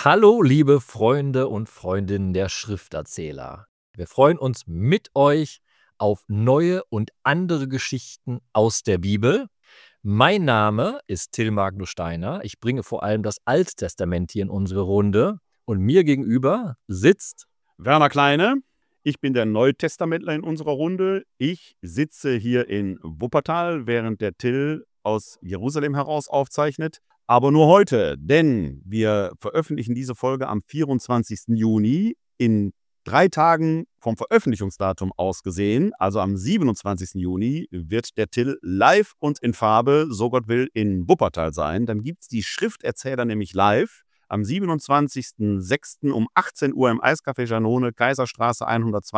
Hallo, liebe Freunde und Freundinnen der Schrifterzähler. Wir freuen uns mit euch auf neue und andere Geschichten aus der Bibel. Mein Name ist Till Magnus Steiner. Ich bringe vor allem das Alttestament hier in unsere Runde. Und mir gegenüber sitzt Werner Kleine, ich bin der Neutestamentler in unserer Runde. Ich sitze hier in Wuppertal, während der Till aus Jerusalem heraus aufzeichnet. Aber nur heute, denn wir veröffentlichen diese Folge am 24. Juni. In 3 Tagen vom Veröffentlichungsdatum aus gesehen, also am 27. Juni, wird der Till live und in Farbe, so Gott will, in Wuppertal sein. Dann gibt es die Schrifterzähler nämlich live am 27.06. um 18 Uhr im Eiscafé Janone, Kaiserstraße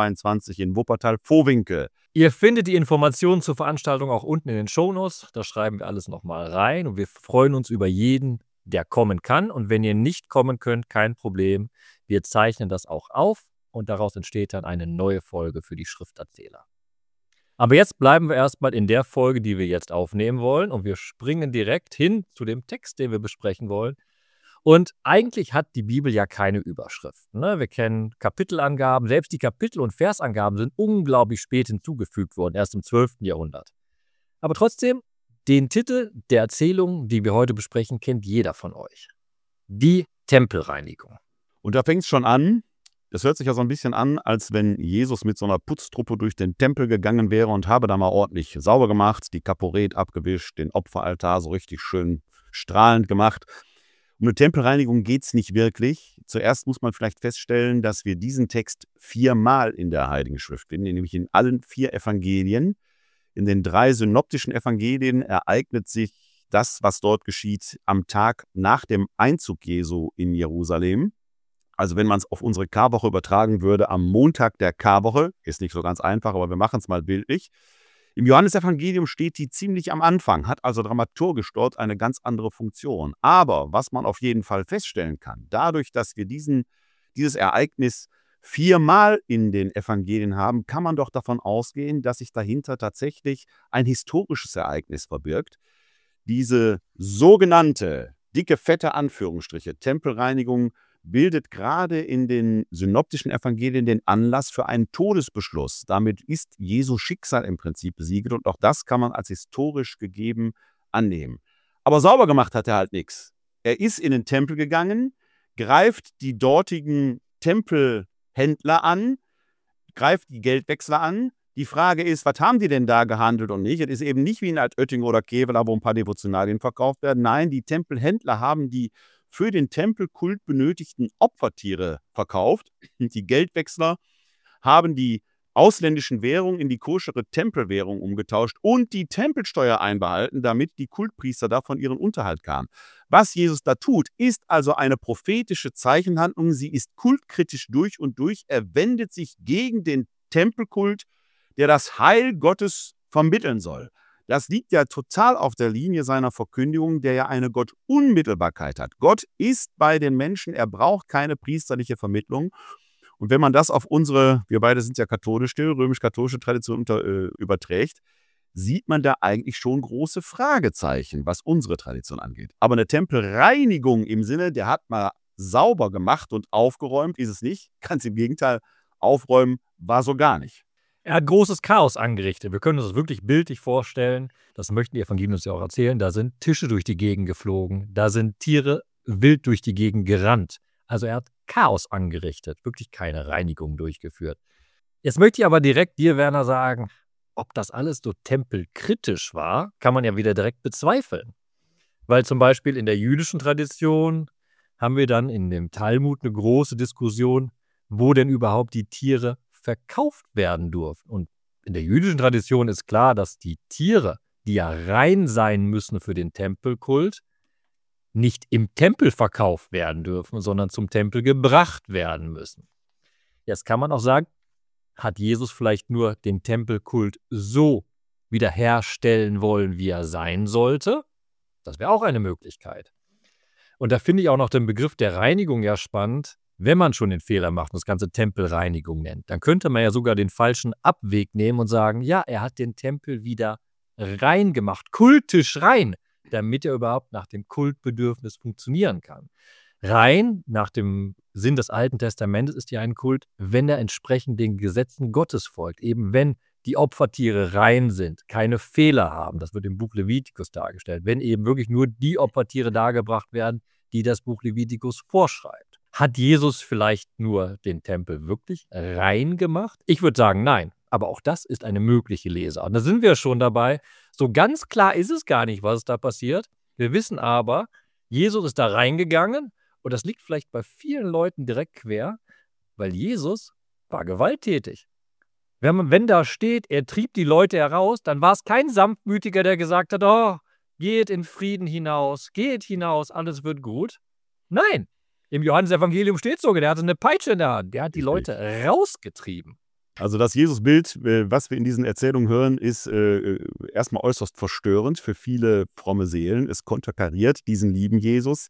122 in Wuppertal-Vohwinkel. Ihr findet die Informationen zur Veranstaltung auch unten in den Shownotes. Da schreiben wir alles nochmal rein. Und wir freuen uns über jeden, der kommen kann. Und wenn ihr nicht kommen könnt, kein Problem. Wir zeichnen das auch auf und daraus entsteht dann eine neue Folge für die Schrifterzähler. Aber jetzt bleiben wir erstmal in der Folge, die wir jetzt aufnehmen wollen. Und wir springen direkt hin zu dem Text, den wir besprechen wollen. Und eigentlich hat die Bibel ja keine Überschrift. Ne? Wir kennen Kapitelangaben. Selbst die Kapitel- und Versangaben sind unglaublich spät hinzugefügt worden, erst im 12. Jahrhundert. Aber trotzdem, den Titel der Erzählung, die wir heute besprechen, kennt jeder von euch. Die Tempelreinigung. Und da fängt es schon an. Das hört sich ja so ein bisschen an, als wenn Jesus mit so einer Putztruppe durch den Tempel gegangen wäre und habe da mal ordentlich sauber gemacht, die Kaporet abgewischt, den Opferaltar so richtig schön strahlend gemacht. Um eine Tempelreinigung geht es nicht wirklich. Zuerst muss man vielleicht feststellen, dass wir diesen Text 4-mal in der Heiligen Schrift finden, nämlich in allen 4 Evangelien. In den 3 synoptischen Evangelien ereignet sich das, was dort geschieht, am Tag nach dem Einzug Jesu in Jerusalem. Also wenn man es auf unsere Karwoche übertragen würde, am Montag der Karwoche, ist nicht so ganz einfach, aber wir machen es mal bildlich. Im Johannesevangelium steht die ziemlich am Anfang, hat also dramaturgisch dort eine ganz andere Funktion. Aber was man auf jeden Fall feststellen kann, dadurch, dass wir dieses Ereignis 4-mal in den Evangelien haben, kann man doch davon ausgehen, dass sich dahinter tatsächlich ein historisches Ereignis verbirgt. Diese sogenannte, dicke, fette Anführungsstriche, Tempelreinigung bildet gerade in den synoptischen Evangelien den Anlass für einen Todesbeschluss. Damit ist Jesu Schicksal im Prinzip besiegelt und auch das kann man als historisch gegeben annehmen. Aber sauber gemacht hat er halt nichts. Er ist in den Tempel gegangen, greift die dortigen Tempelhändler an, greift die Geldwechsler an. Die Frage ist, was haben die denn da gehandelt und nicht? Es ist eben nicht wie in Altötting oder Kevela, wo ein paar Devotionalien verkauft werden. Nein, die Tempelhändler haben die für den Tempelkult benötigten Opfertiere verkauft. Die Geldwechsler haben die ausländischen Währungen in die koschere Tempelwährung umgetauscht und die Tempelsteuer einbehalten, damit die Kultpriester davon ihren Unterhalt kamen. Was Jesus da tut, ist also eine prophetische Zeichenhandlung. Sie ist kultkritisch durch und durch. Er wendet sich gegen den Tempelkult, der das Heil Gottes vermitteln soll. Das liegt ja total auf der Linie seiner Verkündigung, der ja eine Gottunmittelbarkeit hat. Gott ist bei den Menschen, er braucht keine priesterliche Vermittlung. Und wenn man das auf unsere, wir beide sind ja katholisch, römisch-katholische Tradition überträgt, sieht man da eigentlich schon große Fragezeichen, was unsere Tradition angeht. Aber eine Tempelreinigung im Sinne, der hat mal sauber gemacht und aufgeräumt, ist es nicht. Ganz im Gegenteil, aufräumen war so gar nicht. Er hat großes Chaos angerichtet. Wir können uns das wirklich bildlich vorstellen. Das möchten die Evangelien uns ja auch erzählen. Da sind Tische durch die Gegend geflogen. Da sind Tiere wild durch die Gegend gerannt. Also er hat Chaos angerichtet. Wirklich keine Reinigung durchgeführt. Jetzt möchte ich aber direkt dir, Werner, sagen, ob das alles so tempelkritisch war, kann man ja wieder direkt bezweifeln. Weil zum Beispiel in der jüdischen Tradition haben wir dann in dem Talmud eine große Diskussion, wo denn überhaupt die Tiere verkauft werden durften. Und in der jüdischen Tradition ist klar, dass die Tiere, die ja rein sein müssen für den Tempelkult, nicht im Tempel verkauft werden dürfen, sondern zum Tempel gebracht werden müssen. Jetzt kann man auch sagen, hat Jesus vielleicht nur den Tempelkult so wiederherstellen wollen, wie er sein sollte? Das wäre auch eine Möglichkeit. Und da finde ich auch noch den Begriff der Reinigung ja spannend. Wenn man schon den Fehler macht und das Ganze Tempelreinigung nennt, dann könnte man ja sogar den falschen Abweg nehmen und sagen, ja, er hat den Tempel wieder rein gemacht, kultisch rein, damit er überhaupt nach dem Kultbedürfnis funktionieren kann. Rein nach dem Sinn des Alten Testamentes ist ja ein Kult, wenn er entsprechend den Gesetzen Gottes folgt. Eben wenn die Opfertiere rein sind, keine Fehler haben. Das wird im Buch Levitikus dargestellt. Wenn eben wirklich nur die Opfertiere dargebracht werden, die das Buch Levitikus vorschreibt. Hat Jesus vielleicht nur den Tempel wirklich rein gemacht? Ich würde sagen, nein. Aber auch das ist eine mögliche Lesart. Und da sind wir schon dabei. So ganz klar ist es gar nicht, was da passiert. Wir wissen aber, Jesus ist da reingegangen. Und das liegt vielleicht bei vielen Leuten direkt quer, weil Jesus war gewalttätig. Wenn da steht, er trieb die Leute heraus, dann war es kein Sanftmütiger, der gesagt hat, oh, geht in Frieden hinaus, geht hinaus, alles wird gut. Nein, im Johannesevangelium steht sogar, der hatte eine Peitsche in der Hand, der hat die Leute rausgetrieben. Also das Jesusbild, was wir in diesen Erzählungen hören, ist erstmal äußerst verstörend für viele fromme Seelen. Es konterkariert diesen lieben Jesus,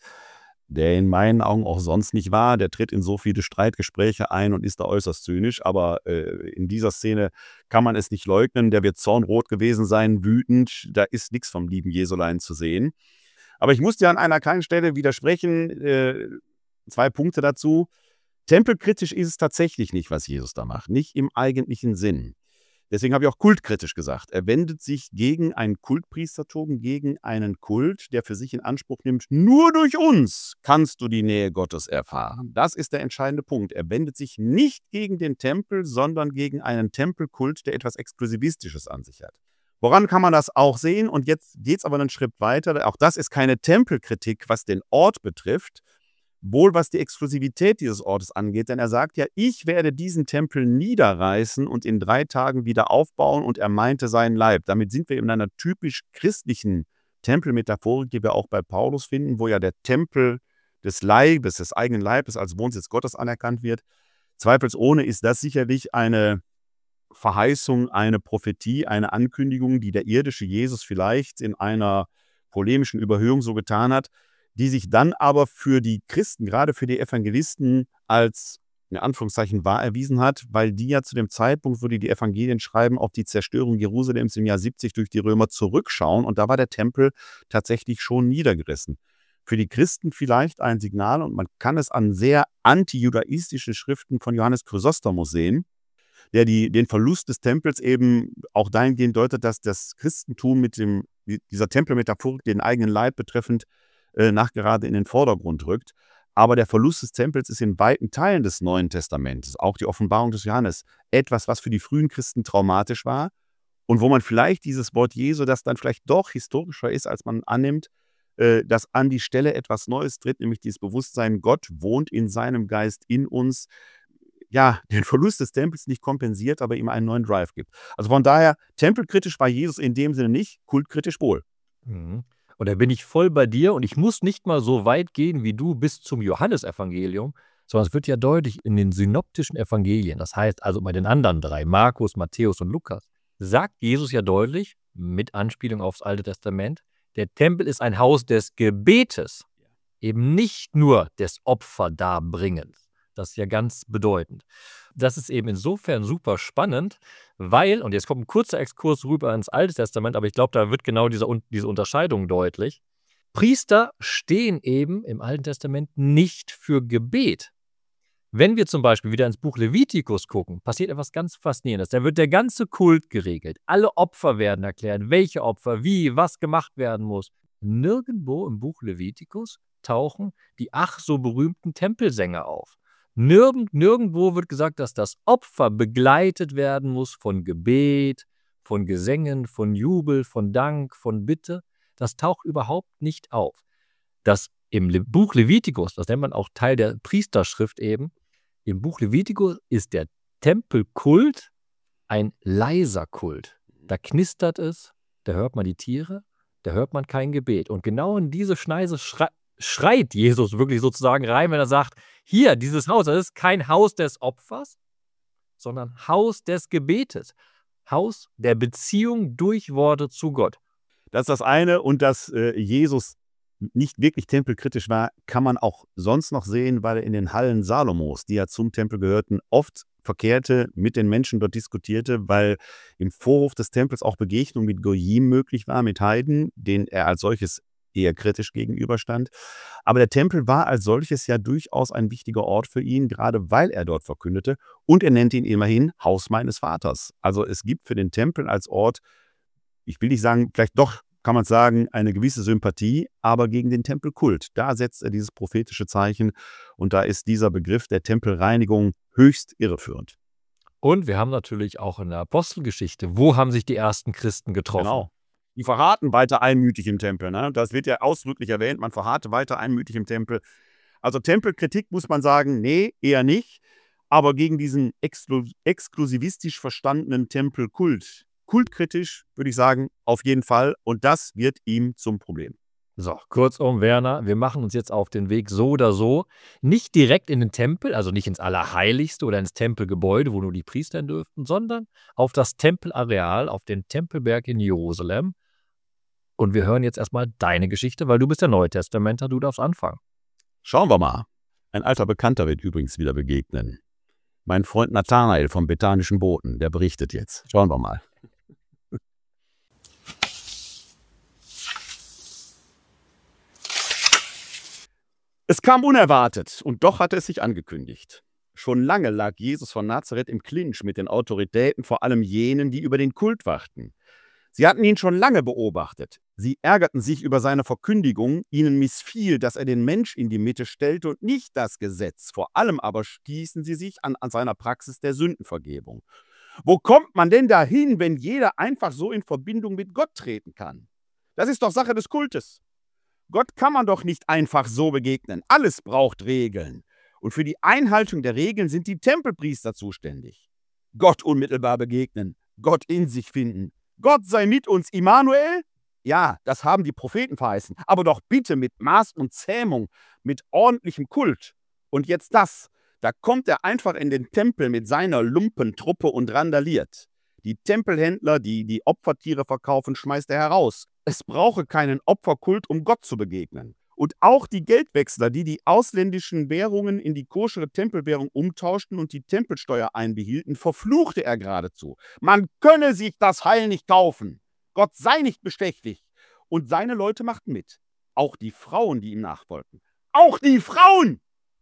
der in meinen Augen auch sonst nicht war. Der tritt in so viele Streitgespräche ein und ist da äußerst zynisch. Aber in dieser Szene kann man es nicht leugnen. Der wird zornrot gewesen sein, wütend. Da ist nichts vom lieben Jesulein zu sehen. Aber ich muss dir an einer kleinen Stelle widersprechen. 2 Punkte dazu. Tempelkritisch ist es tatsächlich nicht, was Jesus da macht. Nicht im eigentlichen Sinn. Deswegen habe ich auch kultkritisch gesagt. Er wendet sich gegen ein Kultpriestertum, gegen einen Kult, der für sich in Anspruch nimmt, nur durch uns kannst du die Nähe Gottes erfahren. Das ist der entscheidende Punkt. Er wendet sich nicht gegen den Tempel, sondern gegen einen Tempelkult, der etwas Exklusivistisches an sich hat. Woran kann man das auch sehen? Und jetzt geht es aber einen Schritt weiter. Auch das ist keine Tempelkritik, was den Ort betrifft, wohl was die Exklusivität dieses Ortes angeht, denn er sagt ja, ich werde diesen Tempel niederreißen und in 3 Tagen wieder aufbauen, und er meinte seinen Leib. Damit sind wir in einer typisch christlichen Tempelmetaphorik, die wir auch bei Paulus finden, wo ja der Tempel des Leibes, des eigenen Leibes als Wohnsitz Gottes anerkannt wird. Zweifelsohne ist das sicherlich eine Verheißung, eine Prophetie, eine Ankündigung, die der irdische Jesus vielleicht in einer polemischen Überhöhung so getan hat, die sich dann aber für die Christen, gerade für die Evangelisten, als in Anführungszeichen wahr erwiesen hat, weil die ja zu dem Zeitpunkt, wo die Evangelien schreiben, auf die Zerstörung Jerusalems im Jahr 70 durch die Römer zurückschauen, und da war der Tempel tatsächlich schon niedergerissen. Für die Christen vielleicht ein Signal, und man kann es an sehr antijudaistischen Schriften von Johannes Chrysostomos sehen, der den Verlust des Tempels eben auch dahingehend deutet, dass das Christentum mit dieser Tempelmetaphorik den eigenen Leib betreffend nachgerade in den Vordergrund rückt. Aber der Verlust des Tempels ist in weiten Teilen des Neuen Testamentes, auch die Offenbarung des Johannes, etwas, was für die frühen Christen traumatisch war und wo man vielleicht dieses Wort Jesu, das dann vielleicht doch historischer ist, als man annimmt, dass an die Stelle etwas Neues tritt, nämlich dieses Bewusstsein, Gott wohnt in seinem Geist in uns, ja, den Verlust des Tempels nicht kompensiert, aber ihm einen neuen Drive gibt. Also von daher, tempelkritisch war Jesus in dem Sinne nicht, kultkritisch wohl. Mhm. Und da bin ich voll bei dir, und ich muss nicht mal so weit gehen wie du bis zum Johannesevangelium, sondern es wird ja deutlich in den synoptischen Evangelien, das heißt also bei den anderen 3, Markus, Matthäus und Lukas, sagt Jesus ja deutlich, mit Anspielung aufs Alte Testament, der Tempel ist ein Haus des Gebetes, eben nicht nur des Opferdarbringens. Das ist ja ganz bedeutend. Das ist eben insofern super spannend, weil, und jetzt kommt ein kurzer Exkurs rüber ins Alte Testament, aber ich glaube, da wird genau diese Unterscheidung deutlich. Priester stehen eben im Alten Testament nicht für Gebet. Wenn wir zum Beispiel wieder ins Buch Levitikus gucken, passiert etwas ganz Faszinierendes. Da wird der ganze Kult geregelt. Alle Opfer werden erklärt, welche Opfer, wie, was gemacht werden muss. Nirgendwo im Buch Levitikus tauchen die ach so berühmten Tempelsänger auf. Nirgendwo wird gesagt, dass das Opfer begleitet werden muss von Gebet, von Gesängen, von Jubel, von Dank, von Bitte. Das taucht überhaupt nicht auf. Das im Buch Levitikus, das nennt man auch Teil der Priesterschrift eben, im Buch Levitikus ist der Tempelkult ein leiser Kult. Da knistert es, da hört man die Tiere, da hört man kein Gebet. Und genau in diese Schneise schreit Jesus wirklich sozusagen rein, wenn er sagt, hier, dieses Haus, das ist kein Haus des Opfers, sondern Haus des Gebetes. Haus der Beziehung durch Worte zu Gott. Das ist das eine, und dass Jesus nicht wirklich tempelkritisch war, kann man auch sonst noch sehen, weil er in den Hallen Salomos, die ja zum Tempel gehörten, oft verkehrte, mit den Menschen dort diskutierte, weil im Vorhof des Tempels auch Begegnung mit Goyim möglich war, mit Heiden, denen er als solches eher kritisch gegenüberstand. Aber der Tempel war als solches ja durchaus ein wichtiger Ort für ihn, gerade weil er dort verkündete. Und er nennt ihn immerhin Haus meines Vaters. Also es gibt für den Tempel als Ort, ich will nicht sagen, vielleicht doch kann man sagen, eine gewisse Sympathie, aber gegen den Tempelkult. Da setzt er dieses prophetische Zeichen und da ist dieser Begriff der Tempelreinigung höchst irreführend. Und wir haben natürlich auch in der Apostelgeschichte, wo haben sich die ersten Christen getroffen? Genau. Die verharrten weiter einmütig im Tempel. Ne? Das wird ja ausdrücklich erwähnt, man verharrte weiter einmütig im Tempel. Also Tempelkritik muss man sagen, nee, eher nicht. Aber gegen diesen exklusivistisch verstandenen Tempelkult, kultkritisch, würde ich sagen, auf jeden Fall. Und das wird ihm zum Problem. So, kurzum, Werner, wir machen uns jetzt auf den Weg so oder so, nicht direkt in den Tempel, also nicht ins Allerheiligste oder ins Tempelgebäude, wo nur die Priester dürften, sondern auf das Tempelareal, auf den Tempelberg in Jerusalem. Und wir hören jetzt erstmal deine Geschichte, weil du bist der Neutestamentler, du darfst anfangen. Schauen wir mal. Ein alter Bekannter wird übrigens wieder begegnen. Mein Freund Nathanael vom Bethanischen Boten, der berichtet jetzt. Schauen wir mal. Es kam unerwartet und doch hatte es sich angekündigt. Schon lange lag Jesus von Nazareth im Clinch mit den Autoritäten, vor allem jenen, die über den Kult wachten. Sie hatten ihn schon lange beobachtet. Sie ärgerten sich über seine Verkündigung, ihnen missfiel, dass er den Mensch in die Mitte stellte und nicht das Gesetz. Vor allem aber stießen sie sich an seiner Praxis der Sündenvergebung. Wo kommt man denn dahin, wenn jeder einfach so in Verbindung mit Gott treten kann? Das ist doch Sache des Kultes. Gott kann man doch nicht einfach so begegnen. Alles braucht Regeln. Und für die Einhaltung der Regeln sind die Tempelpriester zuständig. Gott unmittelbar begegnen, Gott in sich finden. Gott sei mit uns, Immanuel? Ja, das haben die Propheten verheißen. Aber doch bitte mit Maß und Zähmung, mit ordentlichem Kult. Und jetzt das. Da kommt er einfach in den Tempel mit seiner Lumpentruppe und randaliert. Die Tempelhändler, die die Opfertiere verkaufen, schmeißt er heraus. Es brauche keinen Opferkult, um Gott zu begegnen. Und auch die Geldwechsler, die die ausländischen Währungen in die koschere Tempelwährung umtauschten und die Tempelsteuer einbehielten, verfluchte er geradezu. Man könne sich das Heil nicht kaufen. Gott sei nicht bestechlich. Und seine Leute machten mit. Auch die Frauen, die ihm nachfolgten. Auch die Frauen!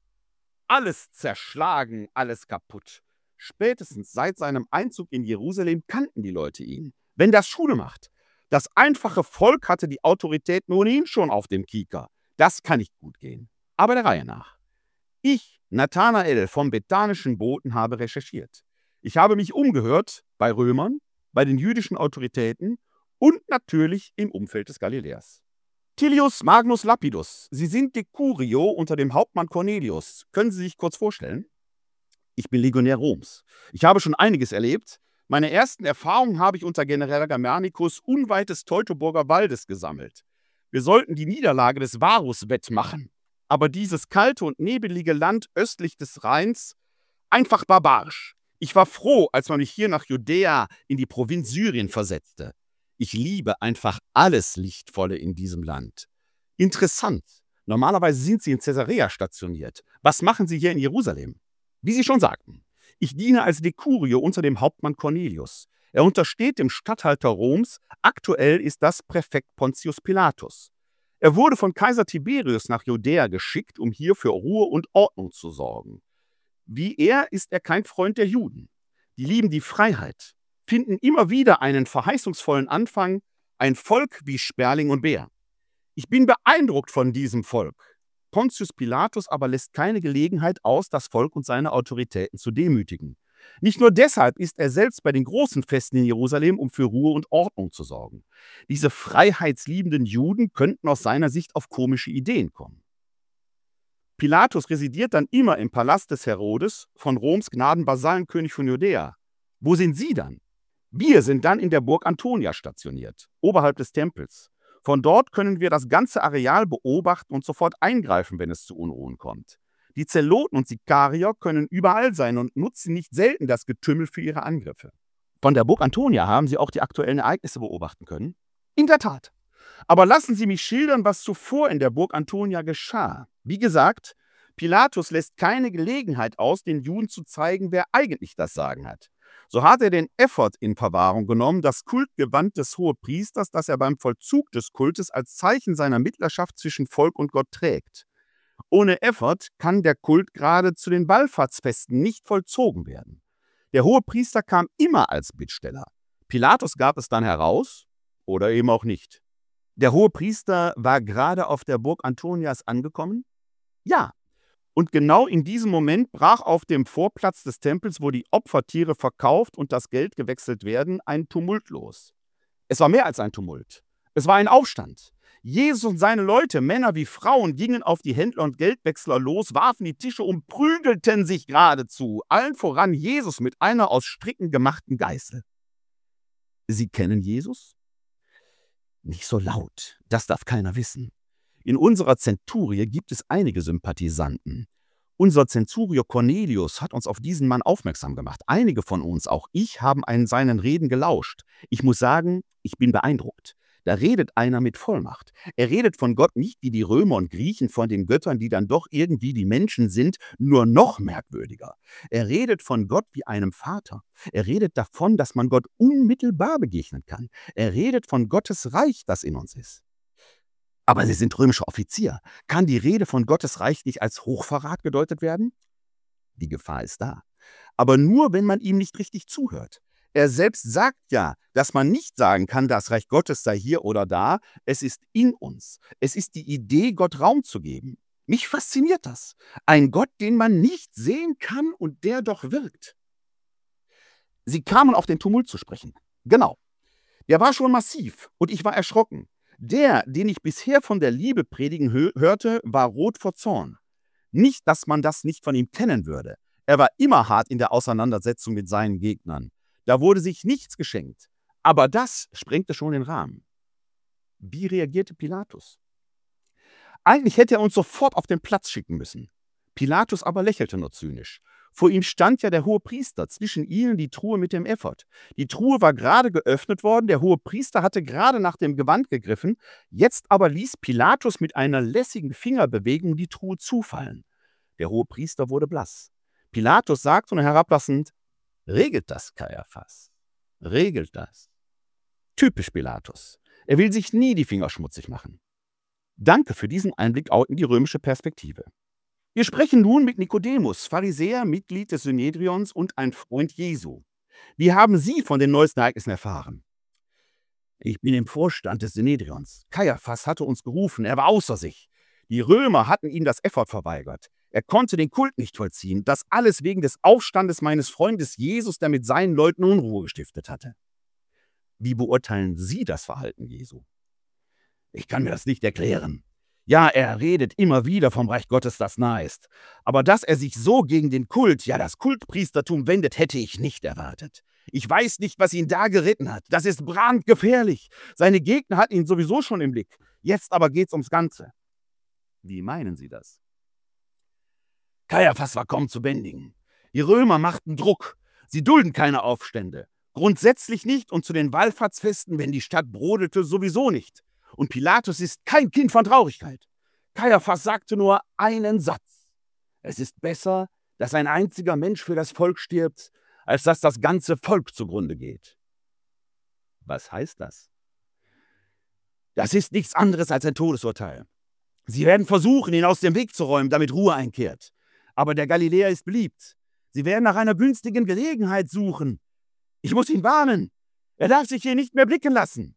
Alles zerschlagen, alles kaputt. Spätestens seit seinem Einzug in Jerusalem kannten die Leute ihn. Wenn das Schule macht. Das einfache Volk hatte die Autoritäten ohnehin schon auf dem Kieker. Das kann nicht gut gehen. Aber der Reihe nach. Ich, Nathanael vom Bethanischen Boten, habe recherchiert. Ich habe mich umgehört bei Römern, bei den jüdischen Autoritäten und natürlich im Umfeld des Galiläers. Tilius Magnus Lapidus, Sie sind Decurio unter dem Hauptmann Cornelius. Können Sie sich kurz vorstellen? Ich bin Legionär Roms. Ich habe schon einiges erlebt. Meine ersten Erfahrungen habe ich unter General Germanicus unweit des Teutoburger Waldes gesammelt. Wir sollten die Niederlage des Varus wettmachen. Aber dieses kalte und nebelige Land östlich des Rheins, einfach barbarisch. Ich war froh, als man mich hier nach Judäa in die Provinz Syrien versetzte. Ich liebe einfach alles Lichtvolle in diesem Land. Interessant. Normalerweise sind Sie in Caesarea stationiert. Was machen Sie hier in Jerusalem? Wie Sie schon sagten, ich diene als Decurio unter dem Hauptmann Cornelius. Er untersteht dem Statthalter Roms. Aktuell ist das Präfekt Pontius Pilatus. Er wurde von Kaiser Tiberius nach Judäa geschickt, um hier für Ruhe und Ordnung zu sorgen. Wie er ist er kein Freund der Juden. Die lieben die Freiheit, finden immer wieder einen verheißungsvollen Anfang, ein Volk wie Sperling und Bär. Ich bin beeindruckt von diesem Volk. Pontius Pilatus aber lässt keine Gelegenheit aus, das Volk und seine Autoritäten zu demütigen. Nicht nur deshalb ist er selbst bei den großen Festen in Jerusalem, um für Ruhe und Ordnung zu sorgen. Diese freiheitsliebenden Juden könnten aus seiner Sicht auf komische Ideen kommen. Pilatus residiert dann immer im Palast des Herodes, von Roms Gnadenvasallenkönig von Judäa. Wo sind Sie dann? Wir sind dann in der Burg Antonia stationiert, oberhalb des Tempels. Von dort können wir das ganze Areal beobachten und sofort eingreifen, wenn es zu Unruhen kommt. Die Zeloten und Sikarier können überall sein und nutzen nicht selten das Getümmel für ihre Angriffe. Von der Burg Antonia haben Sie auch die aktuellen Ereignisse beobachten können? In der Tat. Aber lassen Sie mich schildern, was zuvor in der Burg Antonia geschah. Wie gesagt, Pilatus lässt keine Gelegenheit aus, den Juden zu zeigen, wer eigentlich das Sagen hat. So hat er den Ephod in Verwahrung genommen, das Kultgewand des Hohepriesters, das er beim Vollzug des Kultes als Zeichen seiner Mittlerschaft zwischen Volk und Gott trägt. Ohne Ephod kann der Kult gerade zu den Wallfahrtsfesten nicht vollzogen werden. Der Hohepriester kam immer als Bittsteller. Pilatus gab es dann heraus oder eben auch nicht. Der Hohepriester war gerade auf der Burg Antonias angekommen? Ja. Und genau in diesem Moment brach auf dem Vorplatz des Tempels, wo die Opfertiere verkauft und das Geld gewechselt werden, ein Tumult los. Es war mehr als ein Tumult. Es war ein Aufstand. Jesus und seine Leute, Männer wie Frauen, gingen auf die Händler und Geldwechsler los, warfen die Tische um, prügelten sich geradezu. Allen voran Jesus mit einer aus Stricken gemachten Geißel. Sie kennen Jesus? Nicht so laut, das darf keiner wissen. In unserer Zenturie gibt es einige Sympathisanten. Unser Zenturier Cornelius hat uns auf diesen Mann aufmerksam gemacht. Einige von uns, auch ich, haben seinen Reden gelauscht. Ich muss sagen, ich bin beeindruckt. Da redet einer mit Vollmacht. Er redet von Gott nicht wie die Römer und Griechen von den Göttern, die dann doch irgendwie die Menschen sind, nur noch merkwürdiger. Er redet von Gott wie einem Vater. Er redet davon, dass man Gott unmittelbar begegnen kann. Er redet von Gottes Reich, das in uns ist. Aber Sie sind römischer Offizier. Kann die Rede von Gottes Reich nicht als Hochverrat gedeutet werden? Die Gefahr ist da. Aber nur, wenn man ihm nicht richtig zuhört. Er selbst sagt ja, dass man nicht sagen kann, das Reich Gottes sei hier oder da. Es ist in uns. Es ist die Idee, Gott Raum zu geben. Mich fasziniert das. Ein Gott, den man nicht sehen kann und der doch wirkt. Sie kamen auf den Tumult zu sprechen. Genau. Der war schon massiv und ich war erschrocken. Der, den ich bisher von der Liebe predigen hörte, war rot vor Zorn. Nicht, dass man das nicht von ihm kennen würde. Er war immer hart in der Auseinandersetzung mit seinen Gegnern. Da wurde sich nichts geschenkt. Aber das sprengte schon den Rahmen. Wie reagierte Pilatus? Eigentlich hätte er uns sofort auf den Platz schicken müssen. Pilatus aber lächelte nur zynisch. Vor ihm stand ja der Hohepriester, zwischen ihnen die Truhe mit dem Ephod. Die Truhe war gerade geöffnet worden, der Hohepriester hatte gerade nach dem Gewand gegriffen, jetzt aber ließ Pilatus mit einer lässigen Fingerbewegung die Truhe zufallen. Der Hohepriester wurde blass. Pilatus sagte nur herablassend: Regelt das, Kajaphas. Regelt das. Typisch Pilatus. Er will sich nie die Finger schmutzig machen. Danke für diesen Einblick in die römische Perspektive. Wir sprechen nun mit Nikodemus, Pharisäer, Mitglied des Synedrions und ein Freund Jesu. Wie haben Sie von den neuesten Ereignissen erfahren? Ich bin im Vorstand des Synedrions. Kajaphas hatte uns gerufen, er war außer sich. Die Römer hatten ihm das Ephod verweigert. Er konnte den Kult nicht vollziehen. Das alles wegen des Aufstandes meines Freundes Jesus, der mit seinen Leuten Unruhe gestiftet hatte. Wie beurteilen Sie das Verhalten Jesu? Ich kann mir das nicht erklären. Ja, er redet immer wieder vom Reich Gottes, das nahe ist. Aber dass er sich so gegen den Kult, ja das Kultpriestertum wendet, hätte ich nicht erwartet. Ich weiß nicht, was ihn da geritten hat. Das ist brandgefährlich. Seine Gegner hatten ihn sowieso schon im Blick. Jetzt aber geht's ums Ganze. Wie meinen Sie das? Kajaphas war kaum zu bändigen. Die Römer machten Druck. Sie dulden keine Aufstände. Grundsätzlich nicht und zu den Wallfahrtsfesten, wenn die Stadt brodelte, sowieso nicht. Und Pilatus ist kein Kind von Traurigkeit. Kajaphas sagte nur einen Satz. Es ist besser, dass ein einziger Mensch für das Volk stirbt, als dass das ganze Volk zugrunde geht. Was heißt das? Das ist nichts anderes als ein Todesurteil. Sie werden versuchen, ihn aus dem Weg zu räumen, damit Ruhe einkehrt. Aber der Galiläer ist beliebt. Sie werden nach einer günstigen Gelegenheit suchen. Ich muss ihn warnen. Er darf sich hier nicht mehr blicken lassen.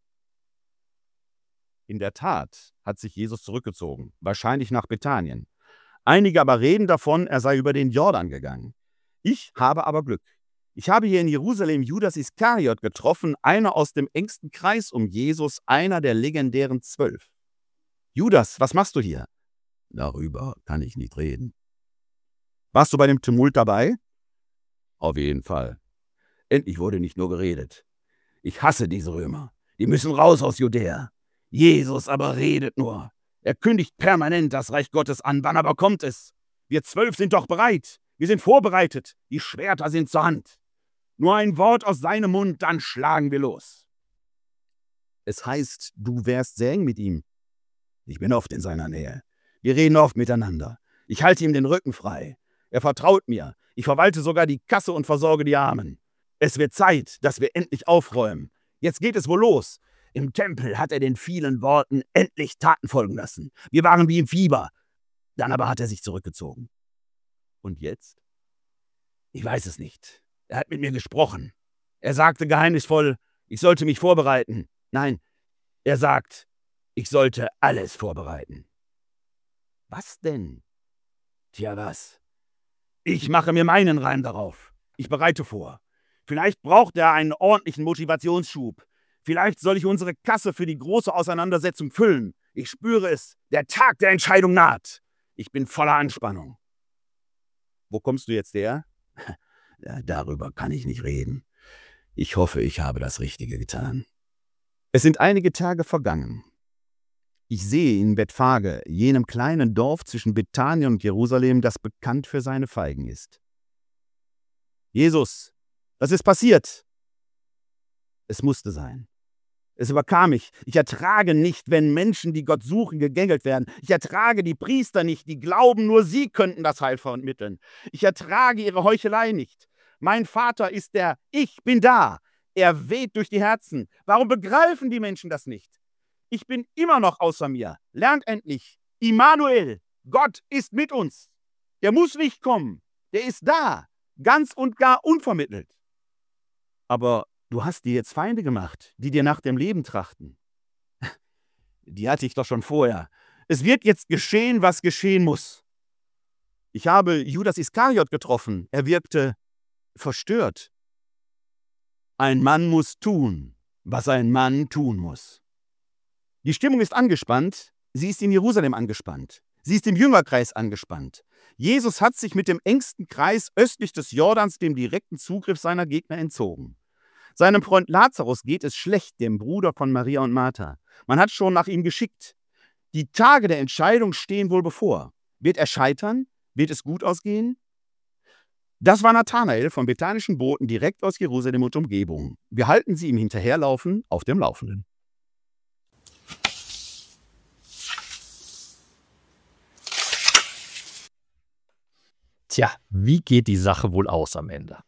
In der Tat hat sich Jesus zurückgezogen, wahrscheinlich nach Bethanien. Einige aber reden davon, er sei über den Jordan gegangen. Ich habe aber Glück. Ich habe hier in Jerusalem Judas Iskariot getroffen, einer aus dem engsten Kreis um Jesus, einer der legendären 12. Judas, was machst du hier? Darüber kann ich nicht reden. Warst du bei dem Tumult dabei? Auf jeden Fall. Endlich wurde nicht nur geredet. Ich hasse diese Römer. Die müssen raus aus Judäa. Jesus aber redet nur. Er kündigt permanent das Reich Gottes an. Wann aber kommt es? Wir 12 sind doch bereit. Wir sind vorbereitet. Die Schwerter sind zur Hand. Nur ein Wort aus seinem Mund, dann schlagen wir los. Es heißt, du wärst sehr eng mit ihm. Ich bin oft in seiner Nähe. Wir reden oft miteinander. Ich halte ihm den Rücken frei. Er vertraut mir. Ich verwalte sogar die Kasse und versorge die Armen. Es wird Zeit, dass wir endlich aufräumen. Jetzt geht es wohl los. Im Tempel hat er den vielen Worten endlich Taten folgen lassen. Wir waren wie im Fieber. Dann aber hat er sich zurückgezogen. Und jetzt? Ich weiß es nicht. Er hat mit mir gesprochen. Er sagte geheimnisvoll, ich sollte mich vorbereiten. Nein, er sagt, ich sollte alles vorbereiten. Was denn? Tja, was? Ich mache mir meinen Reim darauf. Ich bereite vor. Vielleicht braucht er einen ordentlichen Motivationsschub. Vielleicht soll ich unsere Kasse für die große Auseinandersetzung füllen. Ich spüre es. Der Tag der Entscheidung naht. Ich bin voller Anspannung. Wo kommst du jetzt her? Ja, darüber kann ich nicht reden. Ich hoffe, ich habe das Richtige getan. Es sind einige Tage vergangen. Ich sehe in Bethphage, jenem kleinen Dorf zwischen Bethanien und Jerusalem, das bekannt für seine Feigen ist. Jesus, was ist passiert? Es musste sein. Es überkam mich. Ich ertrage nicht, wenn Menschen, die Gott suchen, gegängelt werden. Ich ertrage die Priester nicht, die glauben, nur sie könnten das Heil vermitteln. Ich ertrage ihre Heuchelei nicht. Mein Vater ist der Ich bin da. Er weht durch die Herzen. Warum begreifen die Menschen das nicht? Ich bin immer noch außer mir. Lernt endlich. Immanuel, Gott ist mit uns. Der muss nicht kommen. Der ist da. Ganz und gar unvermittelt. Aber du hast dir jetzt Feinde gemacht, die dir nach dem Leben trachten. Die hatte ich doch schon vorher. Es wird jetzt geschehen, was geschehen muss. Ich habe Judas Iskariot getroffen. Er wirkte verstört. Ein Mann muss tun, was ein Mann tun muss. Die Stimmung ist angespannt. Sie ist in Jerusalem angespannt. Sie ist im Jüngerkreis angespannt. Jesus hat sich mit dem engsten Kreis östlich des Jordans dem direkten Zugriff seiner Gegner entzogen. Seinem Freund Lazarus geht es schlecht, dem Bruder von Maria und Martha. Man hat schon nach ihm geschickt. Die Tage der Entscheidung stehen wohl bevor. Wird er scheitern? Wird es gut ausgehen? Das war Nathanael vom bethanischen Boten direkt aus Jerusalem und Umgebung. Wir halten Sie im Hinterherlaufen auf dem Laufenden. Tja, wie geht die Sache wohl aus am Ende?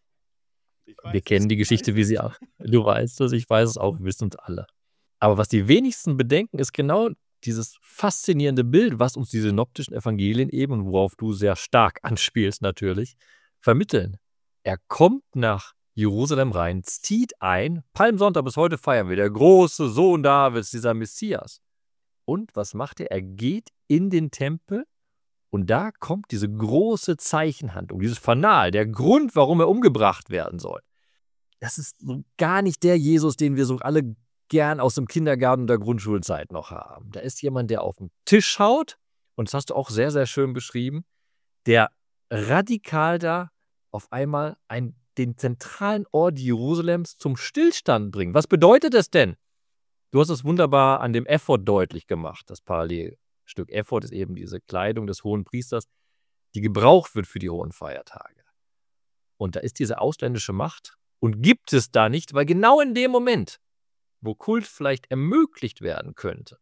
Wir kennen die Geschichte, wie sie auch. Du weißt es, ich weiß es auch, wir wissen es alle. Aber was die wenigsten bedenken, ist genau dieses faszinierende Bild, was uns die synoptischen Evangelien eben, und worauf du sehr stark anspielst natürlich, vermitteln. Er kommt nach Jerusalem rein, zieht ein. Palmsonntag bis heute feiern wir. Der große Sohn Davids, dieser Messias. Und was macht er? Er geht in den Tempel und da kommt diese große Zeichenhandlung, dieses Fanal, der Grund, warum er umgebracht werden soll. Das ist so gar nicht der Jesus, den wir so alle gern aus dem Kindergarten und der Grundschulzeit noch haben. Da ist jemand, der auf den Tisch schaut, und das hast du auch sehr, sehr schön beschrieben, der radikal da auf einmal den zentralen Ort Jerusalems zum Stillstand bringt. Was bedeutet das denn? Du hast es wunderbar an dem Ephod deutlich gemacht. Das Parallelstück Ephod ist eben diese Kleidung des hohen Priesters, die gebraucht wird für die hohen Feiertage. Und da ist diese ausländische Macht und gibt es da nicht, weil genau in dem Moment, wo Kult vielleicht ermöglicht werden könnte,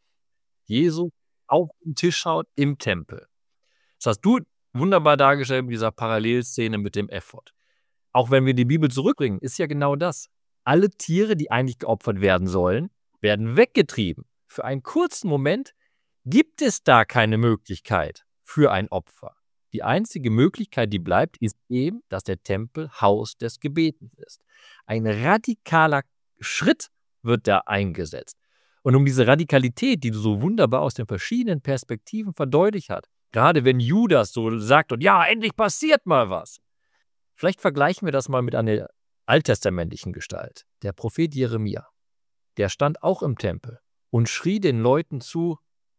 Jesus auf den Tisch schaut im Tempel. Das hast du wunderbar dargestellt mit dieser Parallelszene mit dem Ephod. Auch wenn wir die Bibel zurückbringen, ist ja genau das. Alle Tiere, die eigentlich geopfert werden sollen, werden weggetrieben. Für einen kurzen Moment gibt es da keine Möglichkeit für ein Opfer. Die einzige Möglichkeit, die bleibt, ist eben, dass der Tempel Haus des Gebetes ist. Ein radikaler Schritt wird da eingesetzt. Und um diese Radikalität, die du so wunderbar aus den verschiedenen Perspektiven verdeutlicht hast, gerade wenn Judas so sagt, und ja, endlich passiert mal was. Vielleicht vergleichen wir das mal mit einer alttestamentlichen Gestalt. Der Prophet Jeremia, der stand auch im Tempel und schrie den Leuten zu: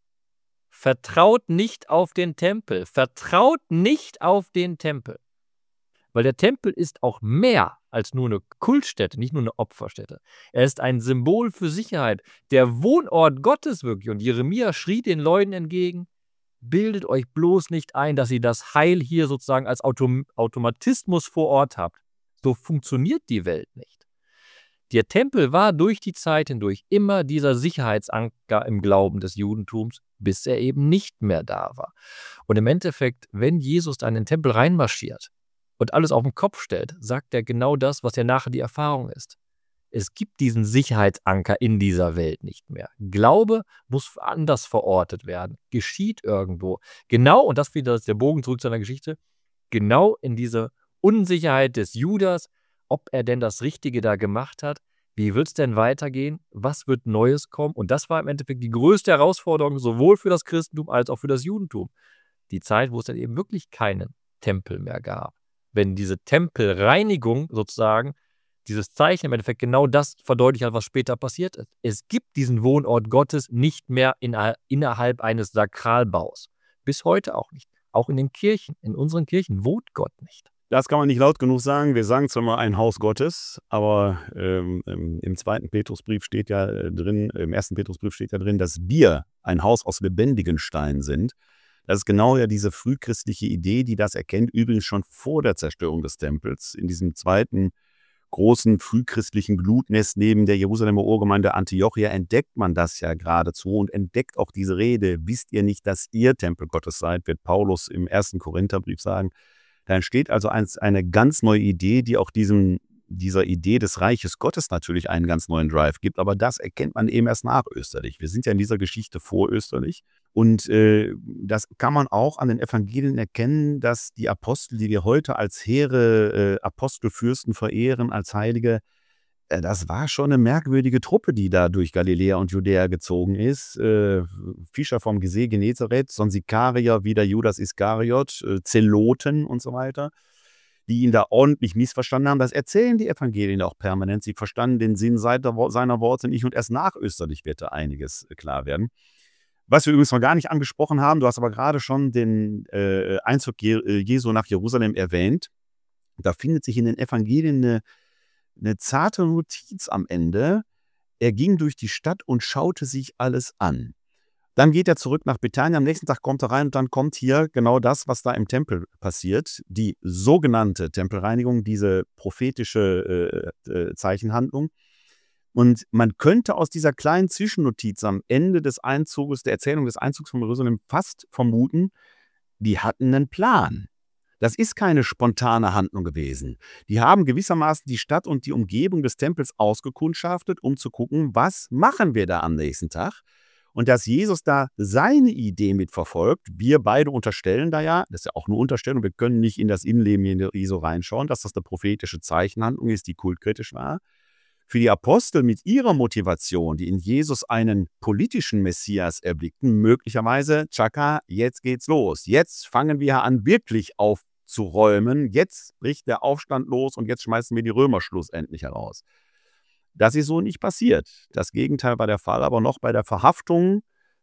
Vertraut nicht auf den Tempel, vertraut nicht auf den Tempel. Weil der Tempel ist auch mehr als nur eine Kultstätte, nicht nur eine Opferstätte. Er ist ein Symbol für Sicherheit, der Wohnort Gottes wirklich. Und Jeremia schrie den Leuten entgegen: Bildet euch bloß nicht ein, dass ihr das Heil hier sozusagen als Automatismus vor Ort habt. So funktioniert die Welt nicht. Der Tempel war durch die Zeit hindurch immer dieser Sicherheitsanker im Glauben des Judentums, bis er eben nicht mehr da war. Und im Endeffekt, wenn Jesus da in den Tempel reinmarschiert, und alles auf den Kopf stellt, sagt er genau das, was ja nachher die Erfahrung ist. Es gibt diesen Sicherheitsanker in dieser Welt nicht mehr. Glaube muss anders verortet werden, geschieht irgendwo. Genau, und das wieder der Bogen zurück zu seiner Geschichte, genau in diese Unsicherheit des Judas, ob er denn das Richtige da gemacht hat. Wie wird es denn weitergehen? Was wird Neues kommen? Und das war im Endeffekt die größte Herausforderung, sowohl für das Christentum als auch für das Judentum. Die Zeit, wo es dann eben wirklich keinen Tempel mehr gab. Wenn diese Tempelreinigung sozusagen, dieses Zeichen im Endeffekt genau das verdeutlicht hat, was später passiert ist. Es gibt diesen Wohnort Gottes nicht mehr innerhalb eines Sakralbaus. Bis heute auch nicht. Auch in den Kirchen, in unseren Kirchen wohnt Gott nicht. Das kann man nicht laut genug sagen. Wir sagen zwar mal ein Haus Gottes, aber im 2. Petrusbrief steht ja drin, im 1. Petrusbrief steht ja drin, dass wir ein Haus aus lebendigen Steinen sind. Das ist genau ja diese frühchristliche Idee, die das erkennt, übrigens schon vor der Zerstörung des Tempels. In diesem zweiten großen frühchristlichen Glutnest neben der Jerusalemer Urgemeinde Antiochia entdeckt man das ja geradezu und entdeckt auch diese Rede, wisst ihr nicht, dass ihr Tempel Gottes seid, wird Paulus im 1. Korintherbrief sagen. Da entsteht also eine ganz neue Idee, die auch dieser Idee des Reiches Gottes natürlich einen ganz neuen Drive gibt. Aber das erkennt man eben erst nachösterlich. Wir sind ja in dieser Geschichte vorösterlich. Und das kann man auch an den Evangelien erkennen, dass die Apostel, die wir heute als hehre Apostelfürsten verehren, als Heilige, das war schon eine merkwürdige Truppe, die da durch Galiläa und Judäa gezogen ist. Fischer vom See Genezareth, Sikarier wie der Judas Iskariot, Zeloten und so weiter, die ihn da ordentlich missverstanden haben. Das erzählen die Evangelien auch permanent. Sie verstanden den Sinn seiner Worte nicht und erst nachösterlich wird da einiges klar werden. Was wir übrigens noch gar nicht angesprochen haben, du hast aber gerade schon den Einzug Jesu nach Jerusalem erwähnt. Da findet sich in den Evangelien eine zarte Notiz am Ende. Er ging durch die Stadt und schaute sich alles an. Dann geht er zurück nach Bethanien, am nächsten Tag kommt er rein und dann kommt hier genau das, was da im Tempel passiert. Die sogenannte Tempelreinigung, diese prophetische Zeichenhandlung. Und man könnte aus dieser kleinen Zwischennotiz am Ende des Einzuges, der Erzählung des Einzugs von Jerusalem fast vermuten, die hatten einen Plan. Das ist keine spontane Handlung gewesen. Die haben gewissermaßen die Stadt und die Umgebung des Tempels ausgekundschaftet, um zu gucken, was machen wir da am nächsten Tag. Und dass Jesus da seine Idee mitverfolgt, wir beide unterstellen da ja, das ist ja auch nur Unterstellung, wir können nicht in das Innenleben Jesu reinschauen, dass das eine prophetische Zeichenhandlung ist, die kultkritisch war. Für die Apostel mit ihrer Motivation, die in Jesus einen politischen Messias erblickten, möglicherweise, tschakka, jetzt geht's los. Jetzt fangen wir an, wirklich aufzuräumen. Jetzt bricht der Aufstand los und jetzt schmeißen wir die Römer schlussendlich heraus. Das ist so nicht passiert. Das Gegenteil war der Fall, aber noch bei der Verhaftung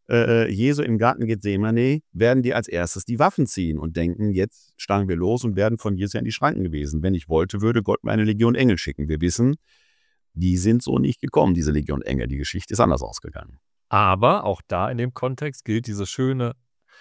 Jesu im Garten Gethsemane werden die als erstes die Waffen ziehen und denken, jetzt schlagen wir los und werden von Jesus in die Schranken gewesen. Wenn ich wollte, würde Gott mir eine Legion Engel schicken. Wir wissen, die sind so nicht gekommen, diese Legion Engel. Die Geschichte ist anders ausgegangen. Aber auch da in dem Kontext gilt das schöne